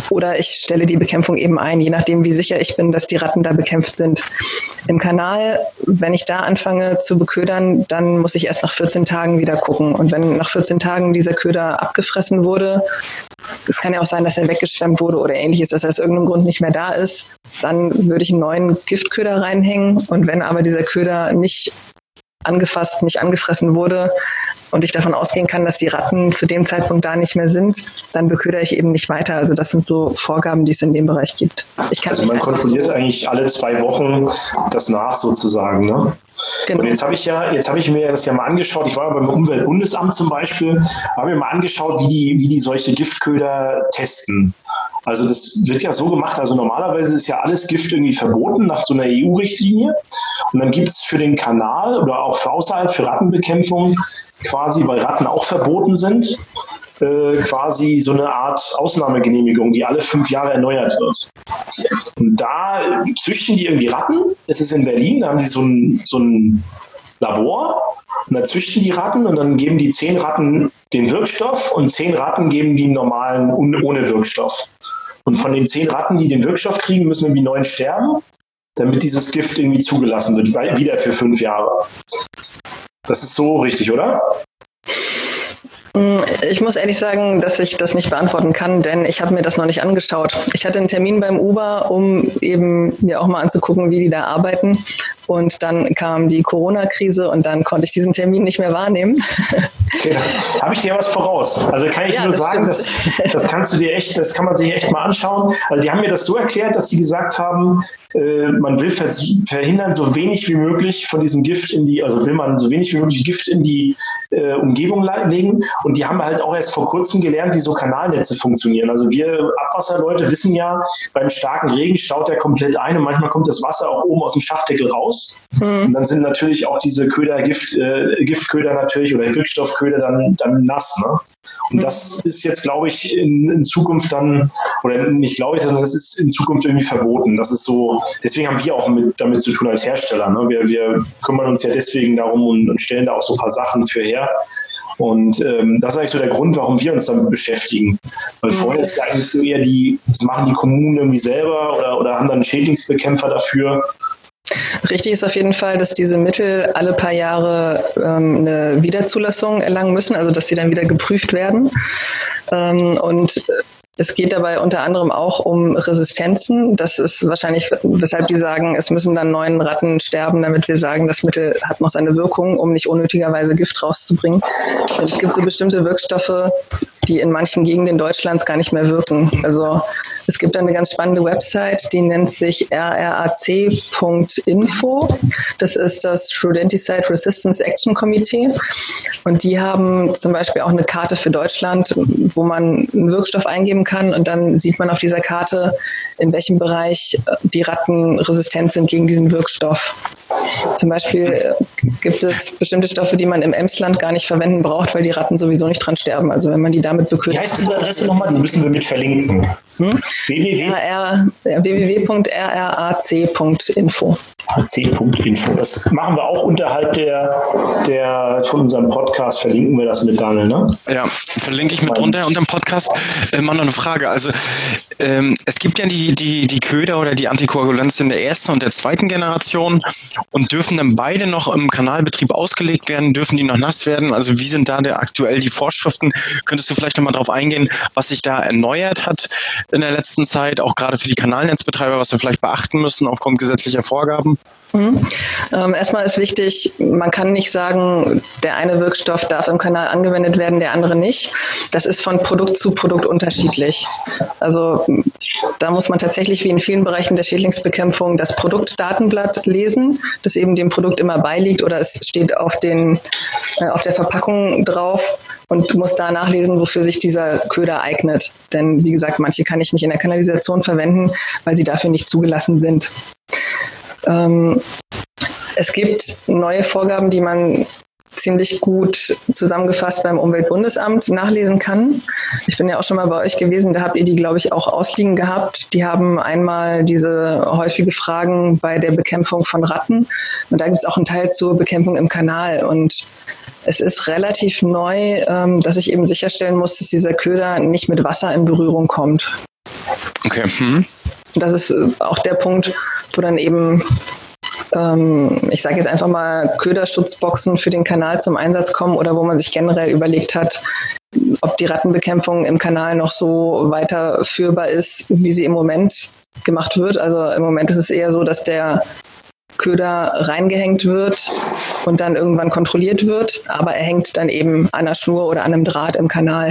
Oder ich stelle die Bekämpfung eben ein, je nachdem, wie sicher ich bin, dass die Ratten da bekämpft sind. Im Kanal, wenn ich da anfange zu beködern, dann muss ich erst nach 14 Tagen wieder gucken. Und wenn nach 14 Tagen dieser Köder abgefressen wurde, es kann ja auch sein, dass er weggeschwemmt wurde oder ähnliches, dass er aus irgendeinem Grund nicht mehr da ist, dann würde ich einen neuen Giftköder reinhängen. Und wenn aber dieser Köder nicht angefressen wurde und ich davon ausgehen kann, dass die Ratten zu dem Zeitpunkt da nicht mehr sind, dann beködere ich eben nicht weiter. Also das sind so Vorgaben, die es in dem Bereich gibt.
Also man kontrolliert eigentlich alle 2 Wochen das nach sozusagen, ne? Genau. Und jetzt habe ich mir das ja mal angeschaut, ich war beim Umweltbundesamt zum Beispiel, habe mir mal angeschaut, wie die solche Giftköder testen. Also das wird ja so gemacht, also normalerweise ist ja alles Gift irgendwie verboten nach so einer EU-Richtlinie und dann gibt es für den Kanal oder auch für außerhalb für Rattenbekämpfung quasi, weil Ratten auch verboten sind, quasi so eine Art Ausnahmegenehmigung, die alle 5 Jahre erneuert wird. Und da züchten die irgendwie Ratten, das ist in Berlin, da haben die so ein Labor und da züchten die Ratten und dann geben die 10 Ratten den Wirkstoff und 10 Ratten geben die normalen ohne Wirkstoff. Und von den 10 Ratten, die den Wirkstoff kriegen, müssen irgendwie 9 sterben, damit dieses Gift irgendwie zugelassen wird, wieder für 5 Jahre. Das ist so richtig, oder?
Ich muss ehrlich sagen, dass ich das nicht beantworten kann, denn ich habe mir das noch nicht angeschaut. Ich hatte einen Termin beim Uber, um eben mir auch mal anzugucken, wie die da arbeiten. Und dann kam die Corona-Krise und dann konnte ich diesen Termin nicht mehr wahrnehmen.
Okay, habe ich dir was voraus. Also kann ich nur sagen, das kann man sich echt mal anschauen. Also die haben mir das so erklärt, dass sie gesagt haben, man will verhindern, so wenig wie möglich von diesem Gift will man so wenig wie möglich Gift in die Umgebung legen. Und die haben halt auch erst vor kurzem gelernt, wie so Kanalnetze funktionieren. Also wir Abwasserleute wissen ja, beim starken Regen staut der komplett ein und manchmal kommt das Wasser auch oben aus dem Schachdeckel raus. Und dann sind natürlich auch diese Giftköder natürlich oder Wirkstoffköder dann nass. Ne? Und das ist jetzt, glaube ich, in Zukunft dann, oder nicht glaube ich, sondern das ist in Zukunft irgendwie verboten. Das ist so, deswegen haben wir auch damit zu tun als Hersteller. Ne? Wir kümmern uns ja deswegen darum und stellen da auch so ein paar Sachen für her. Und das ist eigentlich so der Grund, warum wir uns damit beschäftigen. Weil vorher ist ja eigentlich so eher das machen die Kommunen irgendwie selber oder haben dann einen Schädlingsbekämpfer dafür.
Richtig ist auf jeden Fall, dass diese Mittel alle paar Jahre eine Wiederzulassung erlangen müssen, also dass sie dann wieder geprüft werden. Und es geht dabei unter anderem auch um Resistenzen. Das ist wahrscheinlich, weshalb die sagen, es müssen dann 9 Ratten sterben, damit wir sagen, das Mittel hat noch seine Wirkung, um nicht unnötigerweise Gift rauszubringen. Denn es gibt so bestimmte Wirkstoffe, die in manchen Gegenden Deutschlands gar nicht mehr wirken. Also es gibt eine ganz spannende Website, die nennt sich rrac.info. Das ist das Rodenticide Resistance Action Committee. Und die haben zum Beispiel auch eine Karte für Deutschland, wo man einen Wirkstoff eingeben kann und dann sieht man auf dieser Karte, in welchem Bereich die Ratten resistent sind gegen diesen Wirkstoff. Zum Beispiel gibt es bestimmte Stoffe, die man im Emsland gar nicht verwenden braucht, weil die Ratten sowieso nicht dran sterben. Also wenn man die damit beködert.
Wie heißt diese Adresse nochmal? Die müssen wir mit verlinken.
www.rrac.info.
ac.info. Das machen wir auch unterhalb von unserem Podcast, verlinken wir das mit, Daniel, ne?
Ja, verlinke ich mit drunter unter dem Podcast. Mal noch eine Frage. Also es gibt ja die Köder oder die Antikoagulantien der ersten und der zweiten Generation und dürfen dann beide noch im Kanalbetrieb ausgelegt werden? Dürfen die noch nass werden? Also wie sind da aktuell die Vorschriften? Könntest du vielleicht nochmal drauf eingehen, was sich da erneuert hat in der letzten Zeit, auch gerade für die Kanalnetzbetreiber, was wir vielleicht beachten müssen aufgrund gesetzlicher Vorgaben?
Erstmal ist wichtig, man kann nicht sagen, der eine Wirkstoff darf im Kanal angewendet werden, der andere nicht. Das ist von Produkt zu Produkt unterschiedlich. Also da muss man tatsächlich wie in vielen Bereichen der Schädlingsbekämpfung das Produktdatenblatt lesen, das eben dem Produkt immer beiliegt oder es steht auf der Verpackung drauf und muss da nachlesen, wofür sich dieser Köder eignet. Denn wie gesagt, manche kann ich nicht in der Kanalisation verwenden, weil sie dafür nicht zugelassen sind. Es gibt neue Vorgaben, die man ziemlich gut zusammengefasst beim Umweltbundesamt nachlesen kann. Ich bin ja auch schon mal bei euch gewesen, da habt ihr die, glaube ich, auch ausliegen gehabt. Die haben einmal diese häufige Fragen bei der Bekämpfung von Ratten und da gibt es auch einen Teil zur Bekämpfung im Kanal und es ist relativ neu, dass ich eben sicherstellen muss, dass dieser Köder nicht mit Wasser in Berührung kommt.
Okay.
Das ist auch der Punkt, wo dann eben, ich sage jetzt einfach mal, Köderschutzboxen für den Kanal zum Einsatz kommen oder wo man sich generell überlegt hat, ob die Rattenbekämpfung im Kanal noch so weiterführbar ist, wie sie im Moment gemacht wird. Also im Moment ist es eher so, dass der Köder reingehängt wird und dann irgendwann kontrolliert wird, aber er hängt dann eben an einer Schnur oder an einem Draht im Kanal.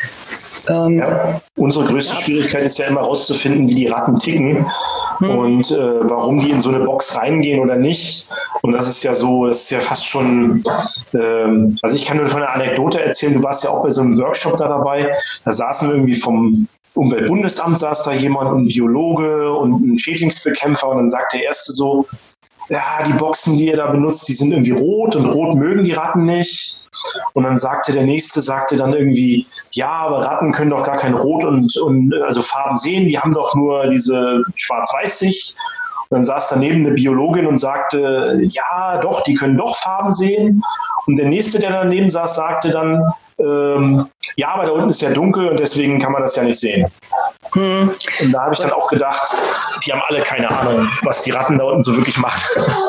Unsere größte Schwierigkeit ist ja immer rauszufinden, wie die Ratten ticken und warum die in so eine Box reingehen oder nicht. Und das ist ja so, das ist ja fast schon, also ich kann nur von einer Anekdote erzählen, du warst ja auch bei so einem Workshop da dabei, da saßen irgendwie vom Umweltbundesamt saß da jemand, ein Biologe und ein Schädlingsbekämpfer und dann sagt der Erste so, ja, die Boxen, die ihr da benutzt, die sind irgendwie rot und rot mögen die Ratten nicht. Und dann sagte der Nächste, dann irgendwie, ja, aber Ratten können doch gar kein Rot und also Farben sehen, die haben doch nur diese Schwarz-Weiß-Sicht. Und dann saß daneben eine Biologin und sagte, ja, doch, die können doch Farben sehen. Und der Nächste, der daneben saß, sagte dann, ja, aber da unten ist ja dunkel und deswegen kann man das ja nicht sehen. Und da habe ich dann auch gedacht, die haben alle keine Ahnung, was die Ratten da unten so wirklich machen.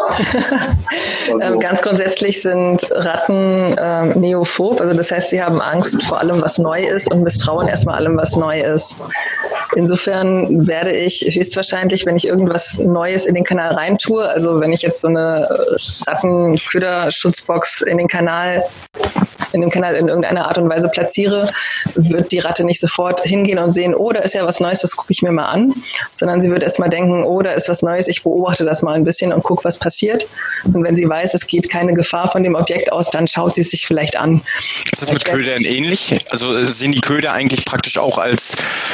Also. Ganz grundsätzlich sind Ratten neophob, also das heißt, sie haben Angst vor allem, was neu ist und misstrauen erstmal allem, was neu ist. Insofern werde ich höchstwahrscheinlich, wenn ich irgendwas Neues in den Kanal reintue, also wenn ich jetzt so eine Rattenköderschutzbox in dem Kanal in irgendeiner Art und Weise platziere, wird die Ratte nicht sofort hingehen und sehen, oh, da ist ja was Neues, das gucke ich mir mal an, sondern sie wird erstmal denken, oh, da ist was Neues, ich beobachte das mal ein bisschen und gucke, was passiert. Und wenn sie weiß, es geht keine Gefahr von dem Objekt aus, dann schaut sie es sich vielleicht an.
Ist das mit Ködern ähnlich? Also sehen die Köder eigentlich praktisch auch als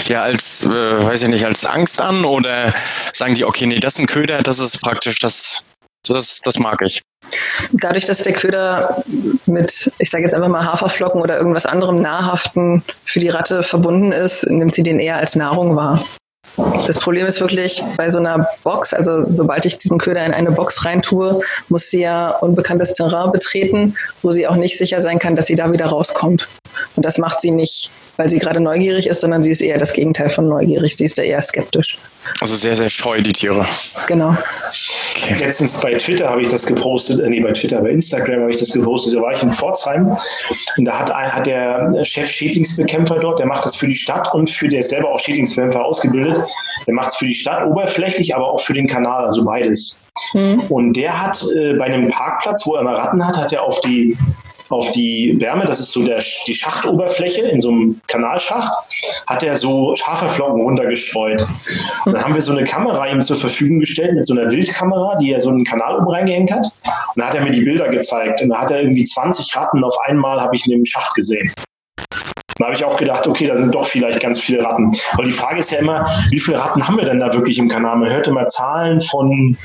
weiß ich nicht, als Angst an oder sagen die, okay, nee, das ist ein Köder, das ist praktisch das mag ich?
Dadurch, dass der Köder mit, ich sage jetzt einfach mal Haferflocken oder irgendwas anderem Nahrhaften für die Ratte verbunden ist, nimmt sie den eher als Nahrung wahr. Das Problem ist wirklich bei so einer Box, also sobald ich diesen Köder in eine Box reintue, muss sie ja unbekanntes Terrain betreten, wo sie auch nicht sicher sein kann, dass sie da wieder rauskommt. Und das macht sie nicht, weil sie gerade neugierig ist, sondern sie ist eher das Gegenteil von neugierig. Sie ist da eher skeptisch.
Also sehr, sehr scheu, die Tiere.
Genau.
Okay. Letztens bei Twitter habe ich das gepostet, bei Instagram habe ich das gepostet, da war ich in Pforzheim und da hat der Chef Schädlingsbekämpfer dort, der macht das für die Stadt und der ist selber auch Schädlingsbekämpfer ausgebildet, der macht es für die Stadt oberflächlich, aber auch für den Kanal, also beides. Und der hat bei einem Parkplatz, wo er mal Ratten hat er auf die Wärme, das ist so die Schachtoberfläche in so einem Kanalschacht, hat er so Haferflocken runtergestreut. Und dann haben wir so eine Kamera ihm zur Verfügung gestellt, mit so einer Wildkamera, die er so in den Kanal oben reingehängt hat. Und da hat er mir die Bilder gezeigt. Und da hat er irgendwie 20 Ratten auf einmal, habe ich in dem Schacht gesehen. Da habe ich auch gedacht, okay, da sind doch vielleicht ganz viele Ratten. Aber die Frage ist ja immer, wie viele Ratten haben wir denn da wirklich im Kanal? Man hört immer Zahlen von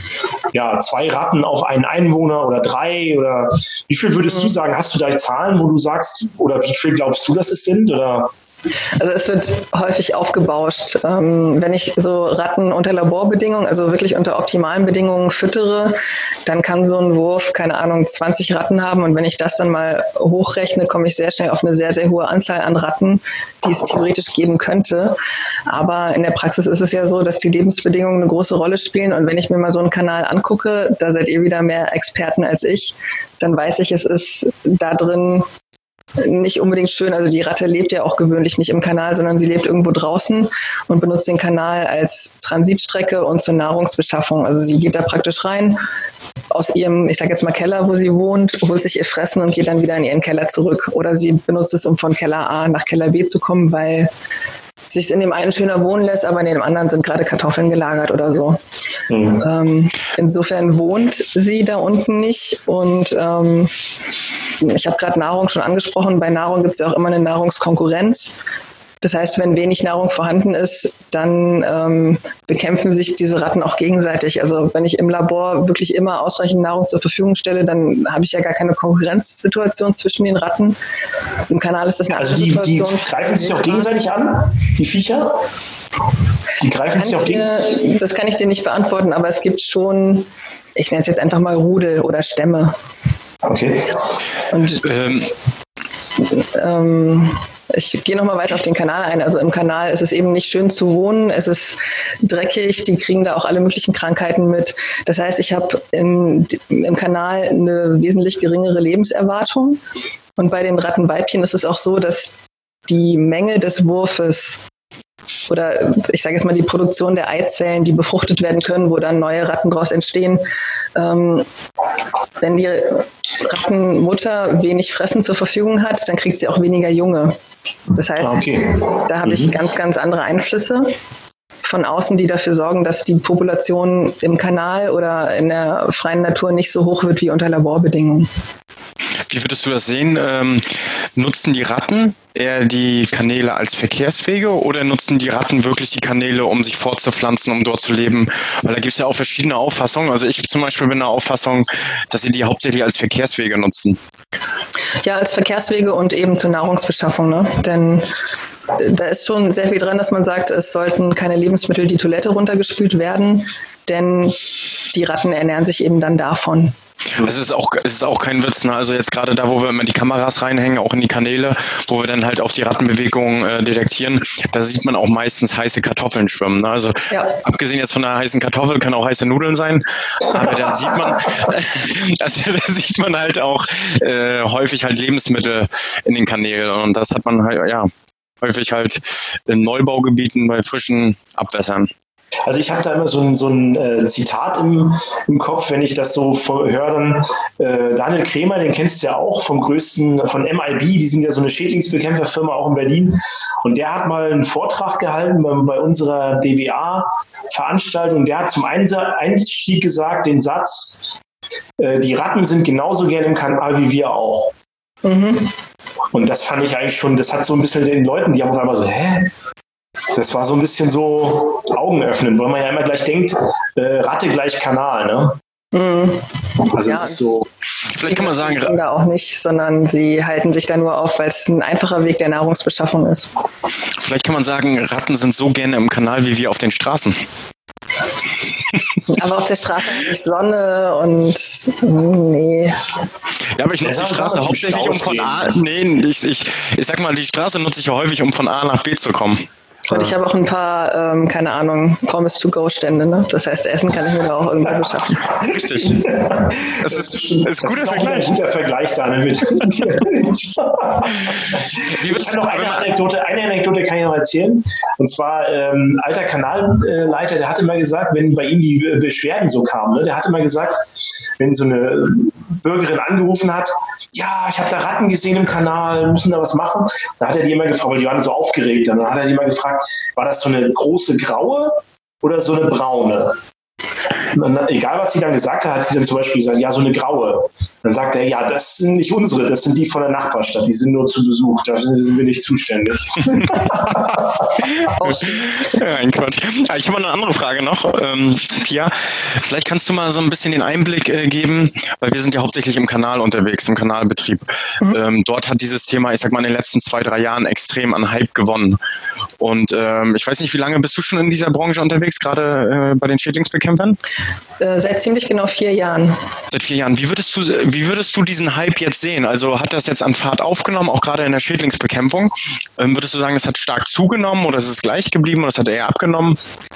2 Ratten auf einen Einwohner oder 3 oder wie viel würdest du sagen? Hast du da Zahlen, wo du sagst, oder wie viel glaubst du, dass es sind? Oder?
Also es wird häufig aufgebauscht. Wenn ich so Ratten unter Laborbedingungen, also wirklich unter optimalen Bedingungen füttere, dann kann so ein Wurf, 20 Ratten haben. Und wenn ich das dann mal hochrechne, komme ich sehr schnell auf eine sehr, sehr hohe Anzahl an Ratten, die es theoretisch geben könnte. Aber in der Praxis ist es ja so, dass die Lebensbedingungen eine große Rolle spielen. Und wenn ich mir mal so einen Kanal angucke, da seid ihr wieder mehr Experten als ich, dann weiß ich, es ist da drin nicht unbedingt schön. Also die Ratte lebt ja auch gewöhnlich nicht im Kanal, sondern sie lebt irgendwo draußen und benutzt den Kanal als Transitstrecke und zur Nahrungsbeschaffung. Also sie geht da praktisch rein aus ihrem, ich sage jetzt mal Keller, wo sie wohnt, holt sich ihr Fressen und geht dann wieder in ihren Keller zurück. Oder sie benutzt es, um von Keller A nach Keller B zu kommen, weil sich in dem einen schöner wohnen lässt, aber in dem anderen sind gerade Kartoffeln gelagert oder so. Insofern wohnt sie da unten nicht und ich habe gerade Nahrung schon angesprochen. Bei Nahrung gibt es ja auch immer eine Nahrungskonkurrenz. Das heißt, wenn wenig Nahrung vorhanden ist, dann bekämpfen sich diese Ratten auch gegenseitig. Also wenn ich im Labor wirklich immer ausreichend Nahrung zur Verfügung stelle, dann habe ich ja gar keine Konkurrenzsituation zwischen den Ratten. Im Kanal ist das eine andere Situation.
Die greifen sich auch gegenseitig an, die Viecher? Die greifen sich auch gegenseitig?
Das kann ich dir nicht beantworten, aber es gibt schon, ich nenne es jetzt einfach mal Rudel oder Stämme.
Okay.
Und ich gehe nochmal weiter auf den Kanal ein. Also im Kanal ist es eben nicht schön zu wohnen, es ist dreckig, die kriegen da auch alle möglichen Krankheiten mit. Das heißt, ich habe im Kanal eine wesentlich geringere Lebenserwartung. Und bei den Rattenweibchen ist es auch so, dass die Menge des Wurfes oder ich sage jetzt mal die Produktion der Eizellen, die befruchtet werden können, wo dann neue Ratten daraus entstehen, wenn die Rattenmutter wenig Fressen zur Verfügung hat, dann kriegt sie auch weniger Junge. Das heißt, da habe ich ganz, ganz andere Einflüsse von außen, die dafür sorgen, dass die Population im Kanal oder in der freien Natur nicht so hoch wird wie unter Laborbedingungen.
Wie würdest du das sehen? Nutzen die Ratten eher die Kanäle als Verkehrswege oder nutzen die Ratten wirklich die Kanäle, um sich fortzupflanzen, um dort zu leben? Weil da gibt es ja auch verschiedene Auffassungen. Also ich zum Beispiel bin der Auffassung, dass sie die hauptsächlich als Verkehrswege nutzen.
Ja, als Verkehrswege und eben zur Nahrungsbeschaffung, ne? Denn da ist schon sehr viel dran, dass man sagt, es sollten keine Lebensmittel die Toilette runtergespült werden, denn die Ratten ernähren sich eben dann davon.
Es ist auch kein Witz, ne? Also jetzt gerade da, wo wir immer die Kameras reinhängen, auch in die Kanäle, wo wir dann halt auch die Rattenbewegungen detektieren, da sieht man auch meistens heiße Kartoffeln schwimmen. Ne? Also abgesehen jetzt von der heißen Kartoffel, kann auch heiße Nudeln sein, aber da sieht man, da sieht man halt auch häufig halt Lebensmittel in den Kanälen und das hat man halt, häufig halt in Neubaugebieten bei frischen Abwässern.
Also ich habe da immer so ein Zitat im Kopf, wenn ich das so höre, dann Daniel Krämer, den kennst du ja auch von MIB, die sind ja so eine Schädlingsbekämpferfirma auch in Berlin und der hat mal einen Vortrag gehalten bei unserer DWA-Veranstaltung, der hat zum Einstieg gesagt, den Satz, die Ratten sind genauso gern im Kanal wie wir auch. Mhm. Und das fand ich eigentlich schon, das hat so ein bisschen den Leuten, die haben auf einmal so, das war so ein bisschen so augenöffnend, weil man ja immer gleich denkt, Ratte gleich Kanal, ne? Mhm. Also es ist so.
Vielleicht kann man sagen,
da auch nicht, sondern sie halten sich da nur auf, weil es ein einfacher Weg der Nahrungsbeschaffung ist.
Vielleicht kann man sagen, Ratten sind so gerne im Kanal wie wir auf den Straßen.
Aber auf der Straße habe ich Sonne und nee.
Ja, aber ich nutze die Straße hauptsächlich, um von A. Nee, ich sag mal, die Straße nutze ich ja häufig, um von A nach B zu kommen.
Und ich habe auch ein paar, keine Ahnung, Pommes-to-go-Stände, ne? Das heißt, Essen kann ich mir da auch irgendwo beschaffen.
Richtig. Das ist ein guter Vergleich.
Ein guter Vergleich, Daniel. Eine Anekdote kann ich noch erzählen. Und zwar, alter Kanalleiter, der hat immer gesagt, wenn bei ihm die Beschwerden so kamen, ne, der hat immer gesagt, wenn so eine Bürgerin angerufen hat, ja, ich habe da Ratten gesehen im Kanal, müssen da was machen? Dann hat er die immer gefragt, weil die waren so aufgeregt. Dann hat er die immer gefragt, war das so eine große graue oder so eine braune? Und dann, egal, was sie dann gesagt hat, hat sie dann zum Beispiel gesagt, ja, so eine graue. Dann sagt er, ja, das sind nicht unsere, das sind die von der Nachbarstadt, die sind nur zu Besuch, dafür sind wir nicht zuständig.
Ein Quatsch. Ich habe mal eine andere Frage noch, Pia. Vielleicht kannst du mal so ein bisschen den Einblick geben, weil wir sind ja hauptsächlich im Kanal unterwegs, im Kanalbetrieb. Mhm. Dort hat dieses Thema, ich sag mal, in den letzten 2-3 Jahren extrem an Hype gewonnen. Und ich weiß nicht, wie lange bist du schon in dieser Branche unterwegs, gerade bei den Schädlingsbekämpfern?
Seit ziemlich genau 4 Jahren.
Seit 4 Jahren. Wie würdest du diesen Hype jetzt sehen? Also hat das jetzt an Fahrt aufgenommen, auch gerade in der Schädlingsbekämpfung? Würdest du sagen, es hat stark zugenommen oder ist es gleich geblieben oder es hat eher abgenommen?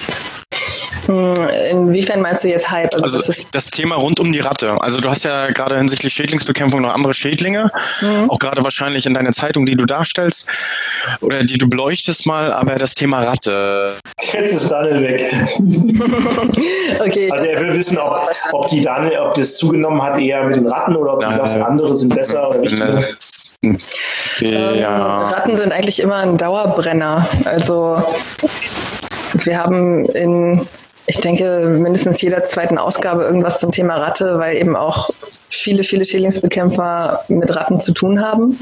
Inwiefern meinst du jetzt Hype?
Also das Thema rund um die Ratte. Also du hast ja gerade hinsichtlich Schädlingsbekämpfung noch andere Schädlinge, auch gerade wahrscheinlich in deiner Zeitung, die du darstellst oder die du beleuchtest mal, aber das Thema Ratte.
Jetzt ist Daniel weg.
Okay.
Also er will wissen, ob das zugenommen hat eher mit den Ratten oder ob du sagst, andere sind besser oder wichtiger.
Ratten sind eigentlich immer ein Dauerbrenner. Also wir haben ich denke, mindestens jeder zweiten Ausgabe irgendwas zum Thema Ratte, weil eben auch viele Schädlingsbekämpfer mit Ratten zu tun haben.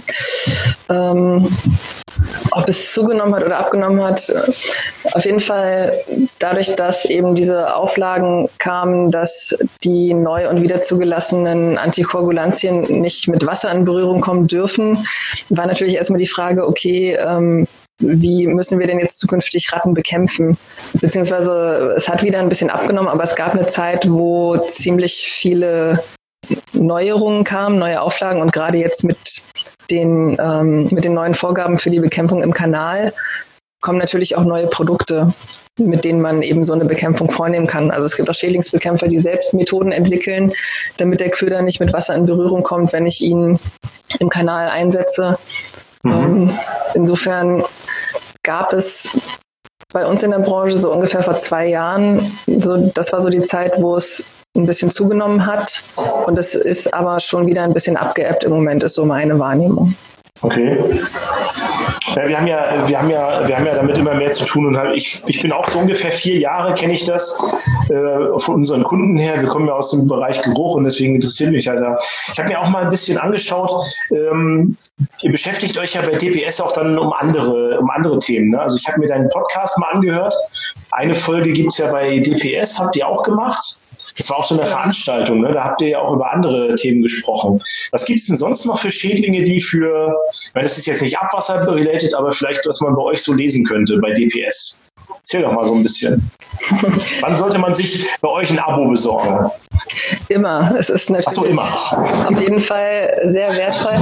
Ob es zugenommen hat oder abgenommen hat, auf jeden Fall dadurch, dass eben diese Auflagen kamen, dass die neu und wieder zugelassenen Antikoagulantien nicht mit Wasser in Berührung kommen dürfen, war natürlich erstmal die Frage, okay, wie müssen wir denn jetzt zukünftig Ratten bekämpfen? Beziehungsweise es hat wieder ein bisschen abgenommen, aber es gab eine Zeit, wo ziemlich viele Neuerungen kamen, neue Auflagen und gerade jetzt mit mit den neuen Vorgaben für die Bekämpfung im Kanal kommen natürlich auch neue Produkte, mit denen man eben so eine Bekämpfung vornehmen kann. Also es gibt auch Schädlingsbekämpfer, die selbst Methoden entwickeln, damit der Köder nicht mit Wasser in Berührung kommt, wenn ich ihn im Kanal einsetze. Insofern gab es bei uns in der Branche so ungefähr vor 2 Jahren, das war so die Zeit, wo es ein bisschen zugenommen hat. Und es ist aber schon wieder ein bisschen abgeebbt im Moment, ist so meine Wahrnehmung.
Okay. Ja, wir haben ja damit immer mehr zu tun und ich bin auch so ungefähr 4 Jahre, kenne ich das von unseren Kunden her. Wir kommen ja aus dem Bereich Geruch und deswegen interessiert mich halt. Ich habe mir auch mal ein bisschen angeschaut, ihr beschäftigt euch ja bei DPS auch dann um andere Themen. Ne? Also ich habe mir deinen Podcast mal angehört. Eine Folge gibt es ja bei DPS, habt ihr auch gemacht. Das war auch so eine Veranstaltung, ne? Da habt ihr ja auch über andere Themen gesprochen. Was gibt es denn sonst noch für Schädlinge, das ist jetzt nicht Abwasser-related, aber vielleicht, was man bei euch so lesen könnte, bei DPS? Erzähl doch mal so ein bisschen. Wann sollte man sich bei euch ein Abo besorgen?
Immer. Es ist natürlich
immer.
Auf jeden Fall sehr wertvoll.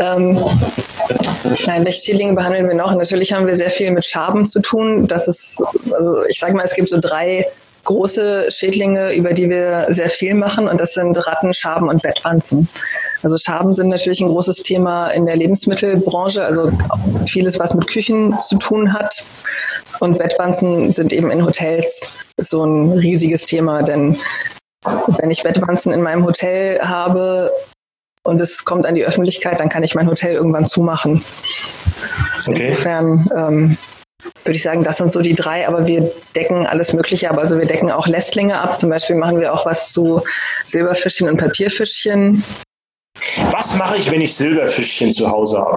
Welche Schädlinge behandeln wir noch? Natürlich haben wir sehr viel mit Schaben zu tun. Ich sage mal, es gibt so 3 große Schädlinge, über die wir sehr viel machen, und das sind Ratten, Schaben und Bettwanzen. Also Schaben sind natürlich ein großes Thema in der Lebensmittelbranche, also vieles, was mit Küchen zu tun hat. Und Bettwanzen sind eben in Hotels so ein riesiges Thema, denn wenn ich Bettwanzen in meinem Hotel habe und es kommt an die Öffentlichkeit, dann kann ich mein Hotel irgendwann zumachen. Okay. Insofern würde ich sagen, das sind so die 3, aber wir decken alles Mögliche ab. Also wir decken auch Lästlinge ab. Zum Beispiel machen wir auch was zu Silberfischchen und Papierfischchen.
Was mache ich, wenn ich Silberfischchen zu Hause habe?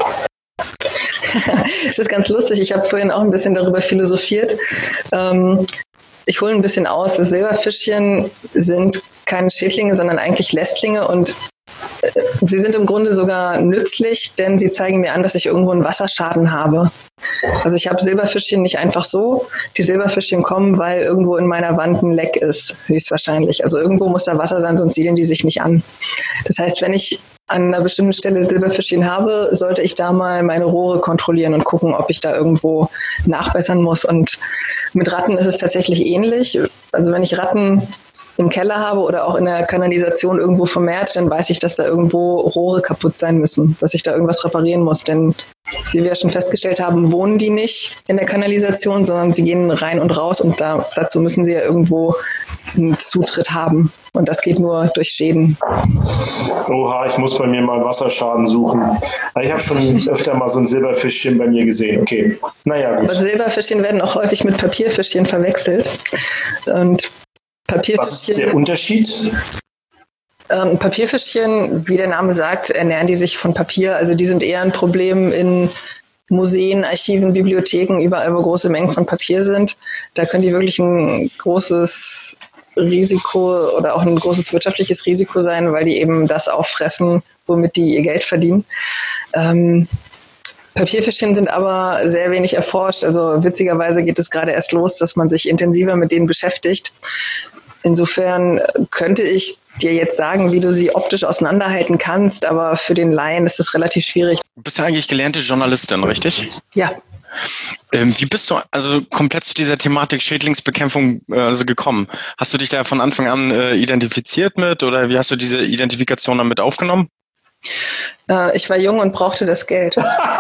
Es ist ganz lustig. Ich habe vorhin auch ein bisschen darüber philosophiert. Ich hole ein bisschen aus. Das Silberfischchen sind keine Schädlinge, sondern eigentlich Lästlinge, und sie sind im Grunde sogar nützlich, denn sie zeigen mir an, dass ich irgendwo einen Wasserschaden habe. Also ich habe Silberfischchen nicht einfach so. Die Silberfischchen kommen, weil irgendwo in meiner Wand ein Leck ist, höchstwahrscheinlich. Also irgendwo muss da Wasser sein, sonst siedeln die sich nicht an. Das heißt, wenn ich an einer bestimmten Stelle Silberfischchen habe, sollte ich da mal meine Rohre kontrollieren und gucken, ob ich da irgendwo nachbessern muss. Und mit Ratten ist es tatsächlich ähnlich. Also wenn ich Ratten im Keller habe oder auch in der Kanalisation irgendwo vermehrt, dann weiß ich, dass da irgendwo Rohre kaputt sein müssen, dass ich da irgendwas reparieren muss. Denn wie wir schon festgestellt haben, wohnen die nicht in der Kanalisation, sondern sie gehen rein und raus, und dazu müssen sie ja irgendwo einen Zutritt haben. Und das geht nur durch Schäden.
Oha, ich muss bei mir mal Wasserschaden suchen. Ich habe schon öfter mal so ein Silberfischchen bei mir gesehen. Okay, naja, gut.
Aber Silberfischchen werden auch häufig mit Papierfischchen verwechselt. Und
was ist der Unterschied?
Papierfischchen, wie der Name sagt, ernähren die sich von Papier. Also die sind eher ein Problem in Museen, Archiven, Bibliotheken, überall, wo große Mengen von Papier sind. Da können die wirklich ein großes Risiko oder auch ein großes wirtschaftliches Risiko sein, weil die eben das auffressen, womit die ihr Geld verdienen. Papierfischchen sind aber sehr wenig erforscht. Also witzigerweise geht es gerade erst los, dass man sich intensiver mit denen beschäftigt. Insofern könnte ich dir jetzt sagen, wie du sie optisch auseinanderhalten kannst, aber für den Laien ist das relativ schwierig.
Du bist ja eigentlich gelernte Journalistin, richtig?
Ja.
Wie bist du also komplett zu dieser Thematik Schädlingsbekämpfung gekommen? Hast du dich da von Anfang an identifiziert mit, oder wie hast du diese Identifikation damit aufgenommen?
Ich war jung und brauchte das Geld.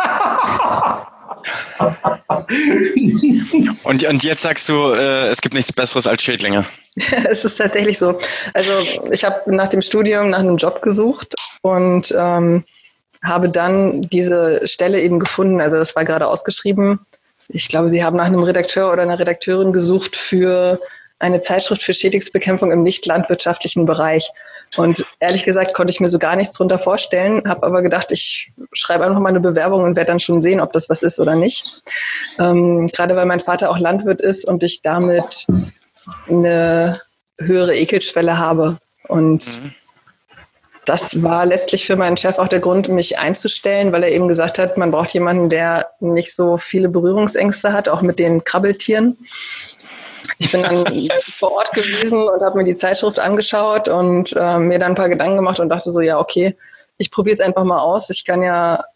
Und jetzt sagst du, es gibt nichts Besseres als Schädlinge.
Es ist tatsächlich so. Also ich habe nach dem Studium nach einem Job gesucht und habe dann diese Stelle eben gefunden. Also das war gerade ausgeschrieben. Ich glaube, Sie haben nach einem Redakteur oder einer Redakteurin gesucht für eine Zeitschrift für Schädlingsbekämpfung im nicht landwirtschaftlichen Bereich. Und ehrlich gesagt konnte ich mir so gar nichts drunter vorstellen, habe aber gedacht, ich schreibe einfach mal eine Bewerbung und werde dann schon sehen, ob das was ist oder nicht. Gerade weil mein Vater auch Landwirt ist und ich damit eine höhere Ekelschwelle habe. Und das war letztlich für meinen Chef auch der Grund, mich einzustellen, weil er eben gesagt hat, man braucht jemanden, der nicht so viele Berührungsängste hat, auch mit den Krabbeltieren. Ich bin dann vor Ort gewesen und habe mir die Zeitschrift angeschaut und mir dann ein paar Gedanken gemacht und dachte so, ja, okay, ich probiere es einfach mal aus. Ich kann ja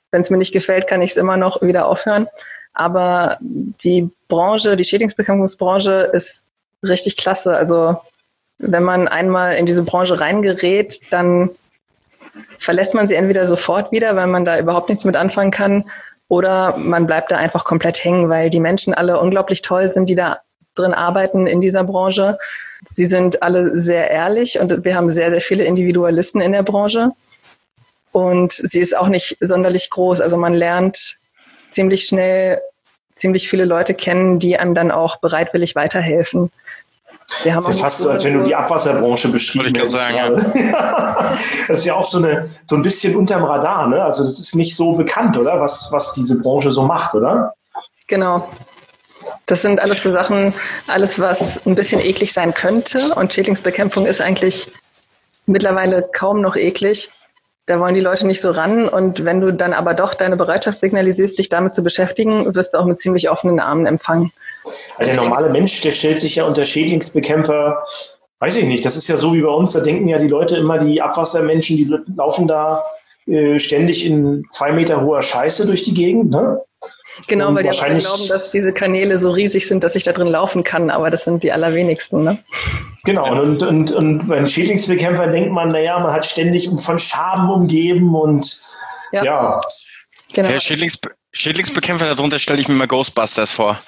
wenn es mir nicht gefällt, kann ich es immer noch wieder aufhören. Aber die Branche, die Schädlingsbekämpfungsbranche ist richtig klasse. Also wenn man einmal in diese Branche reingerät, dann verlässt man sie entweder sofort wieder, weil man da überhaupt nichts mit anfangen kann, oder man bleibt da einfach komplett hängen, weil die Menschen alle unglaublich toll sind, die da drin arbeiten in dieser Branche. Sie sind alle sehr ehrlich und wir haben sehr, sehr viele Individualisten in der Branche. Und sie ist auch nicht sonderlich groß. Also man lernt ziemlich schnell ziemlich viele Leute kennen, die einem dann auch bereitwillig weiterhelfen.
Das ist ja fast so, als wenn du die Abwasserbranche beschrieben hättest. Das ist ja auch so ein bisschen unterm Radar, ne? Also das ist nicht so bekannt, oder? Was diese Branche so macht, oder?
Genau. Das sind alles so Sachen, alles, was ein bisschen eklig sein könnte. Und Schädlingsbekämpfung ist eigentlich mittlerweile kaum noch eklig. Da wollen die Leute nicht so ran. Und wenn du dann aber doch deine Bereitschaft signalisierst, dich damit zu beschäftigen, wirst du auch mit ziemlich offenen Armen empfangen.
Also der normale Mensch, der stellt sich ja unter Schädlingsbekämpfer, weiß ich nicht, das ist ja so wie bei uns, da denken ja die Leute immer, die Abwassermenschen, die laufen da ständig in 2 Meter hoher Scheiße durch die Gegend, ne?
Genau, weil die auch glauben, dass diese Kanäle so riesig sind, dass ich da drin laufen kann, aber das sind die allerwenigsten, ne?
Genau, und bei Schädlingsbekämpfern denkt man, naja, man hat ständig von Schaben umgeben und ja.
Genau. Ja, Schädlingsbekämpfer, darunter stelle ich mir mal Ghostbusters vor.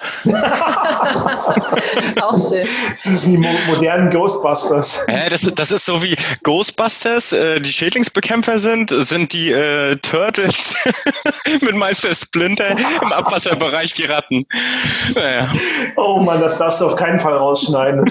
Auch schön.
Das sind die modernen Ghostbusters.
Das ist so wie Ghostbusters, die Schädlingsbekämpfer sind die Turtles mit Meister Splinter, im Abwasserbereich die Ratten. Naja.
Oh Mann, das darfst du auf keinen Fall rausschneiden.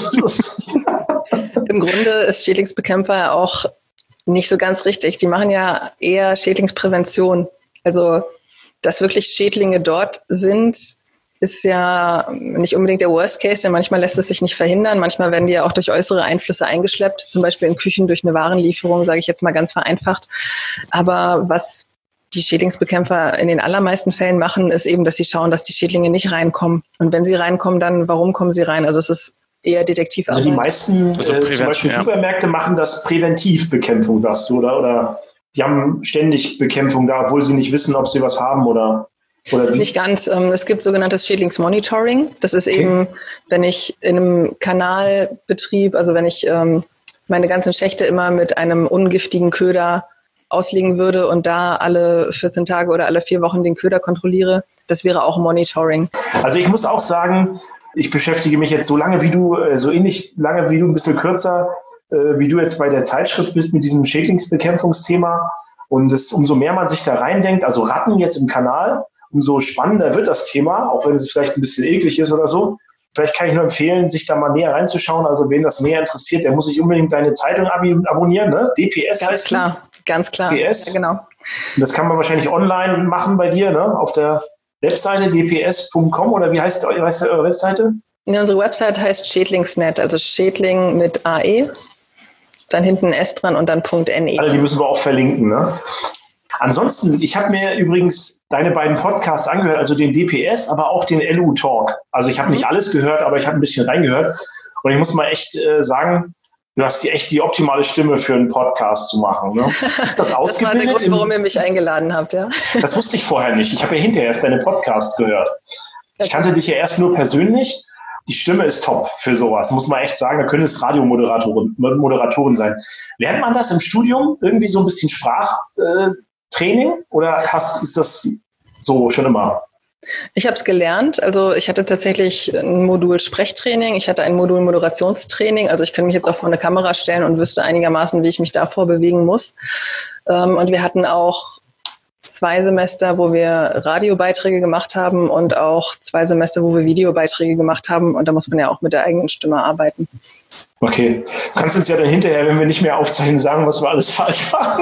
Im Grunde ist Schädlingsbekämpfer auch nicht so ganz richtig. Die machen ja eher Schädlingsprävention. Also dass wirklich Schädlinge dort sind, ist ja nicht unbedingt der Worst Case, denn manchmal lässt es sich nicht verhindern. Manchmal werden die ja auch durch äußere Einflüsse eingeschleppt, zum Beispiel in Küchen durch eine Warenlieferung, sage ich jetzt mal ganz vereinfacht. Aber was die Schädlingsbekämpfer in den allermeisten Fällen machen, ist eben, dass sie schauen, dass die Schädlinge nicht reinkommen. Und wenn sie reinkommen, dann warum kommen sie rein? Also es ist eher Detektivarbeit.
Also die meisten zum Beispiel Supermärkte machen das Präventivbekämpfung, sagst du, oder die haben ständig Bekämpfung da, obwohl sie nicht wissen, ob sie was haben oder wie?
Nicht ganz. Es gibt sogenanntes Schädlingsmonitoring. Das ist eben, wenn ich in einem Kanalbetrieb, also wenn ich meine ganzen Schächte immer mit einem ungiftigen Köder auslegen würde und da alle 14 Tage oder alle 4 Wochen den Köder kontrolliere, das wäre auch Monitoring.
Also ich muss auch sagen, ich beschäftige mich jetzt so lange wie du, so ähnlich lange wie du, ein bisschen kürzer, wie du jetzt bei der Zeitschrift bist mit diesem Schädlingsbekämpfungsthema. Und umso mehr man sich da reindenkt, also Ratten jetzt im Kanal, umso spannender wird das Thema, auch wenn es vielleicht ein bisschen eklig ist oder so. Vielleicht kann ich nur empfehlen, sich da mal näher reinzuschauen. Also wen das näher interessiert, der muss sich unbedingt deine Zeitung abonnieren, ne? DPS heißt
klar, ganz klar.
DPS.
Ja, genau.
Und das kann man wahrscheinlich online machen bei dir, ne? Auf der Webseite dps.com oder wie heißt eure Webseite?
Ja, unsere Website heißt Schädlingsnet, also Schädling mit AE, dann hinten ein S dran und dann .ne.
Also die müssen wir auch verlinken, ne? Ansonsten, ich habe mir übrigens deine beiden Podcasts angehört, also den DPS, aber auch den LU Talk. Also ich habe nicht alles gehört, aber ich habe ein bisschen reingehört. Und ich muss mal echt sagen, du hast echt die optimale Stimme für einen Podcast zu machen. Ne? Das war der
Grund, warum ihr mich eingeladen habt, ja.
Das wusste ich vorher nicht. Ich habe ja hinterher erst deine Podcasts gehört. Ich kannte dich ja erst nur persönlich. Die Stimme ist top für sowas, muss man echt sagen. Da könntest Radiomoderatorin sein. Lernt man das im Studium? Irgendwie so ein bisschen Sprachtraining? Oder ist das so schon immer?
Ich habe es gelernt. Also ich hatte tatsächlich ein Modul Sprechtraining. Ich hatte ein Modul Moderationstraining. Also ich kann mich jetzt auch vor eine Kamera stellen und wüsste einigermaßen, wie ich mich davor bewegen muss. Und wir hatten auch 2 Semester, wo wir Radiobeiträge gemacht haben und auch 2 Semester, wo wir Videobeiträge gemacht haben. Und da muss man ja auch mit der eigenen Stimme arbeiten.
Okay. Du kannst uns ja dann hinterher, wenn wir nicht mehr aufzeichnen, sagen, was wir alles falsch machen.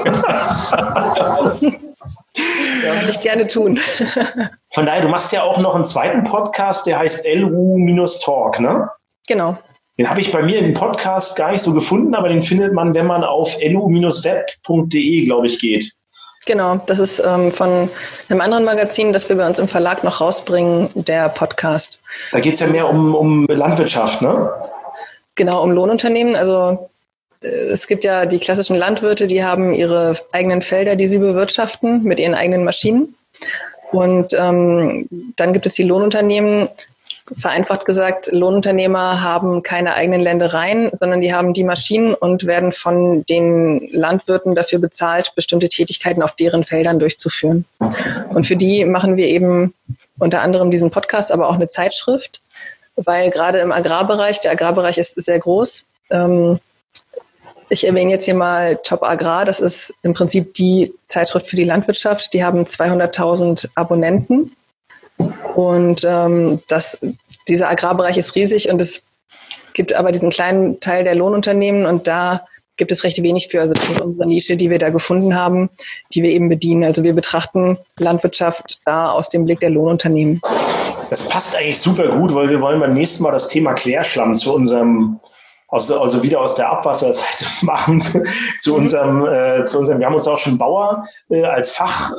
Kann ich gerne tun.
Von daher, du machst ja auch noch einen zweiten Podcast, der heißt LU-Talk, ne?
Genau.
Den habe ich bei mir im Podcast gar nicht so gefunden, aber den findet man, wenn man auf lu-web.de, glaube ich, geht.
Genau, das ist von einem anderen Magazin, das wir bei uns im Verlag noch rausbringen, der Podcast.
Da geht es ja mehr um Landwirtschaft, ne?
Genau, um Lohnunternehmen. Also es gibt ja die klassischen Landwirte, die haben ihre eigenen Felder, die sie bewirtschaften mit ihren eigenen Maschinen. Und dann gibt es die Lohnunternehmen. Vereinfacht gesagt, Lohnunternehmer haben keine eigenen Ländereien, sondern die haben die Maschinen und werden von den Landwirten dafür bezahlt, bestimmte Tätigkeiten auf deren Feldern durchzuführen. Und für die machen wir eben unter anderem diesen Podcast, aber auch eine Zeitschrift, weil gerade im Agrarbereich, der Agrarbereich ist sehr groß. Ich erwähne jetzt hier mal Top Agrar, das ist im Prinzip die Zeitschrift für die Landwirtschaft. Die haben 200.000 Abonnenten. Und dieser Agrarbereich ist riesig und es gibt aber diesen kleinen Teil der Lohnunternehmen und da gibt es recht wenig für. Also das ist unsere Nische, die wir da gefunden haben, die wir eben bedienen. Also wir betrachten Landwirtschaft da aus dem Blick der Lohnunternehmen.
Das passt eigentlich super gut, weil wir wollen beim nächsten Mal das Thema Klärschlamm zu unserem, also wieder aus der Abwasserseite machen, zu unserem, wir haben uns auch schon Bauer als Fach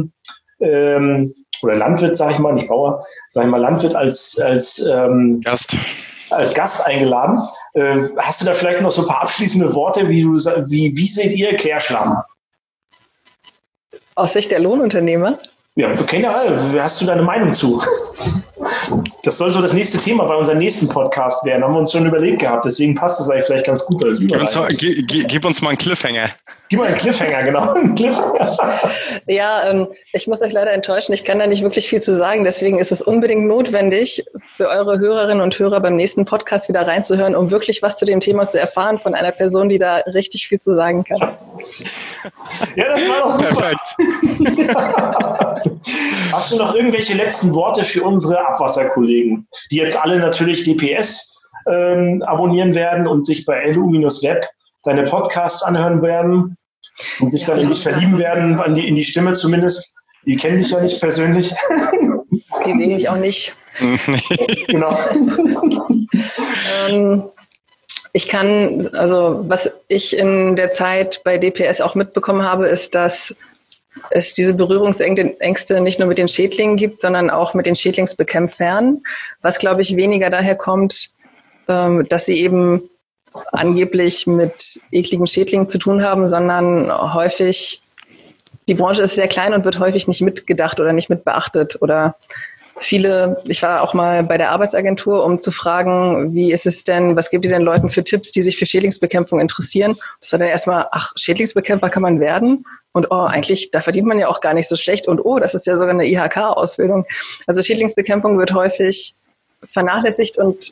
oder Landwirt, sage ich mal, nicht Bauer, sage ich mal Landwirt als Gast eingeladen. Hast du da vielleicht noch so ein paar abschließende Worte, wie seht ihr Klärschlamm?
Aus Sicht der Lohnunternehmer?
Ja, generell, hast du deine Meinung zu? Das soll so das nächste Thema bei unserem nächsten Podcast werden, haben wir uns schon überlegt gehabt, deswegen passt das eigentlich vielleicht ganz gut.
Gib uns mal einen Cliffhanger.
Gib mal einen Cliffhanger, genau. Einen Cliffhanger.
Ja, ich muss euch leider enttäuschen, ich kann da nicht wirklich viel zu sagen, deswegen ist es unbedingt notwendig, für eure Hörerinnen und Hörer beim nächsten Podcast wieder reinzuhören, um wirklich was zu dem Thema zu erfahren von einer Person, die da richtig viel zu sagen kann.
Ja, das war doch super. Hast du noch irgendwelche letzten Worte für unsere Abwasserkollegen, die jetzt alle natürlich DPS abonnieren werden und sich bei LU-Web deine Podcasts anhören werden und sich dann in dich verlieben werden, in die Stimme zumindest. Die kennen dich ja nicht persönlich.
Die sehen mich auch nicht.
Genau.
Was ich in der Zeit bei DPS auch mitbekommen habe, ist, dass es diese Berührungsängste nicht nur mit den Schädlingen gibt, sondern auch mit den Schädlingsbekämpfern, was, glaube ich, weniger daher kommt, dass sie eben angeblich mit ekligen Schädlingen zu tun haben, sondern häufig, die Branche ist sehr klein und wird häufig nicht mitgedacht oder nicht mit beachtet oder ich war auch mal bei der Arbeitsagentur, um zu fragen, wie ist es denn, was gibt ihr denn Leuten für Tipps, die sich für Schädlingsbekämpfung interessieren? Das war dann erstmal, Schädlingsbekämpfer kann man werden und eigentlich, da verdient man ja auch gar nicht so schlecht und das ist ja sogar eine IHK-Ausbildung. Also Schädlingsbekämpfung wird häufig vernachlässigt und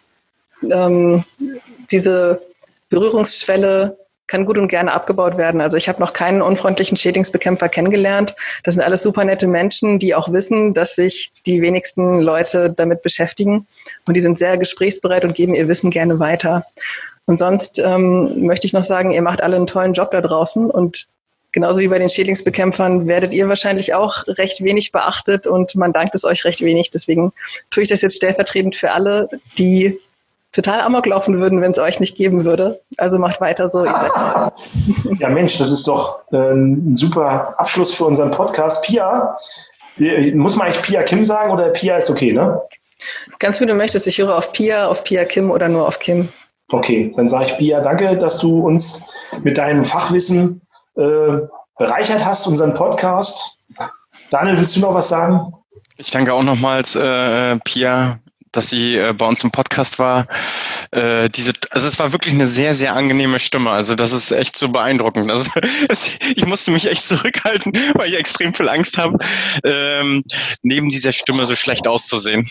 diese Berührungsschwelle kann gut und gerne abgebaut werden. Also ich habe noch keinen unfreundlichen Schädlingsbekämpfer kennengelernt. Das sind alles super nette Menschen, die auch wissen, dass sich die wenigsten Leute damit beschäftigen. Und die sind sehr gesprächsbereit und geben ihr Wissen gerne weiter. Und sonst möchte ich noch sagen, ihr macht alle einen tollen Job da draußen. Und genauso wie bei den Schädlingsbekämpfern werdet ihr wahrscheinlich auch recht wenig beachtet und man dankt es euch recht wenig. Deswegen tue ich das jetzt stellvertretend für alle, die total amok laufen würden, wenn es euch nicht geben würde. Also macht weiter so.
Ja, Mensch, das ist doch ein super Abschluss für unseren Podcast. Pia, muss man eigentlich Pia Kim sagen oder Pia ist okay, ne?
Ganz wie du möchtest. Ich höre auf Pia Kim oder nur auf Kim.
Okay, dann sage ich Pia, danke, dass du uns mit deinem Fachwissen bereichert hast, unseren Podcast. Daniel, willst du noch was sagen?
Ich danke auch nochmals, Pia, dass sie bei uns im Podcast war. Es war wirklich eine sehr, sehr angenehme Stimme. Also das ist echt so beeindruckend. Also ich musste mich echt zurückhalten, weil ich extrem viel Angst habe, neben dieser Stimme so schlecht auszusehen.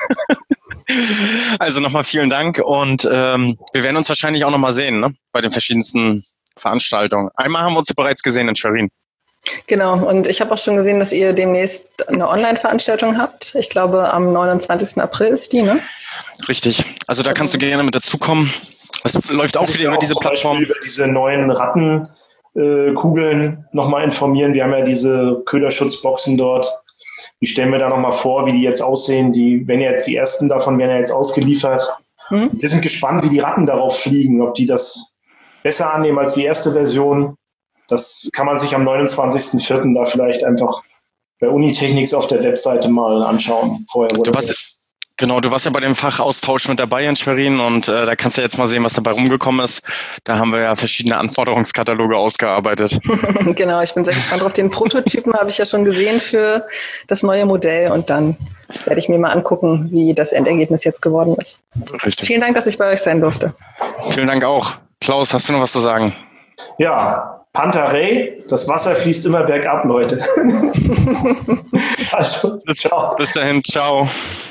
Also nochmal vielen Dank und wir werden uns wahrscheinlich auch nochmal sehen, ne? Bei den verschiedensten Veranstaltungen. Einmal haben wir uns bereits gesehen in Schwerin.
Genau, und ich habe auch schon gesehen, dass ihr demnächst eine Online-Veranstaltung habt. Ich glaube, am 29. April ist die, ne?
Richtig. Also da kannst du gerne mit dazukommen. Das läuft auch wieder über diese Plattform.
Über diese neuen Rattenkugeln nochmal informieren. Wir haben ja diese Köderschutzboxen dort. Die stellen wir da nochmal vor, wie die jetzt aussehen. Die ersten davon werden ja jetzt ausgeliefert. Wir sind gespannt, wie die Ratten darauf fliegen, ob die das besser annehmen als die erste Version. Das kann man sich am 29.04. da vielleicht einfach bei Unitechnics auf der Webseite mal anschauen.
Genau, du warst ja bei dem Fachaustausch mit dabei in Schwerin und da kannst du jetzt mal sehen, was dabei rumgekommen ist. Da haben wir ja verschiedene Anforderungskataloge ausgearbeitet.
Genau, ich bin sehr gespannt drauf. Den Prototypen habe ich ja schon gesehen für das neue Modell und dann werde ich mir mal angucken, wie das Endergebnis jetzt geworden ist.
Richtig.
Vielen Dank, dass ich bei euch sein durfte.
Vielen Dank auch. Klaus, hast du noch was zu sagen?
Ja, Pantarei, das Wasser fließt immer bergab, Leute. Also, ciao.
Bis dahin, ciao.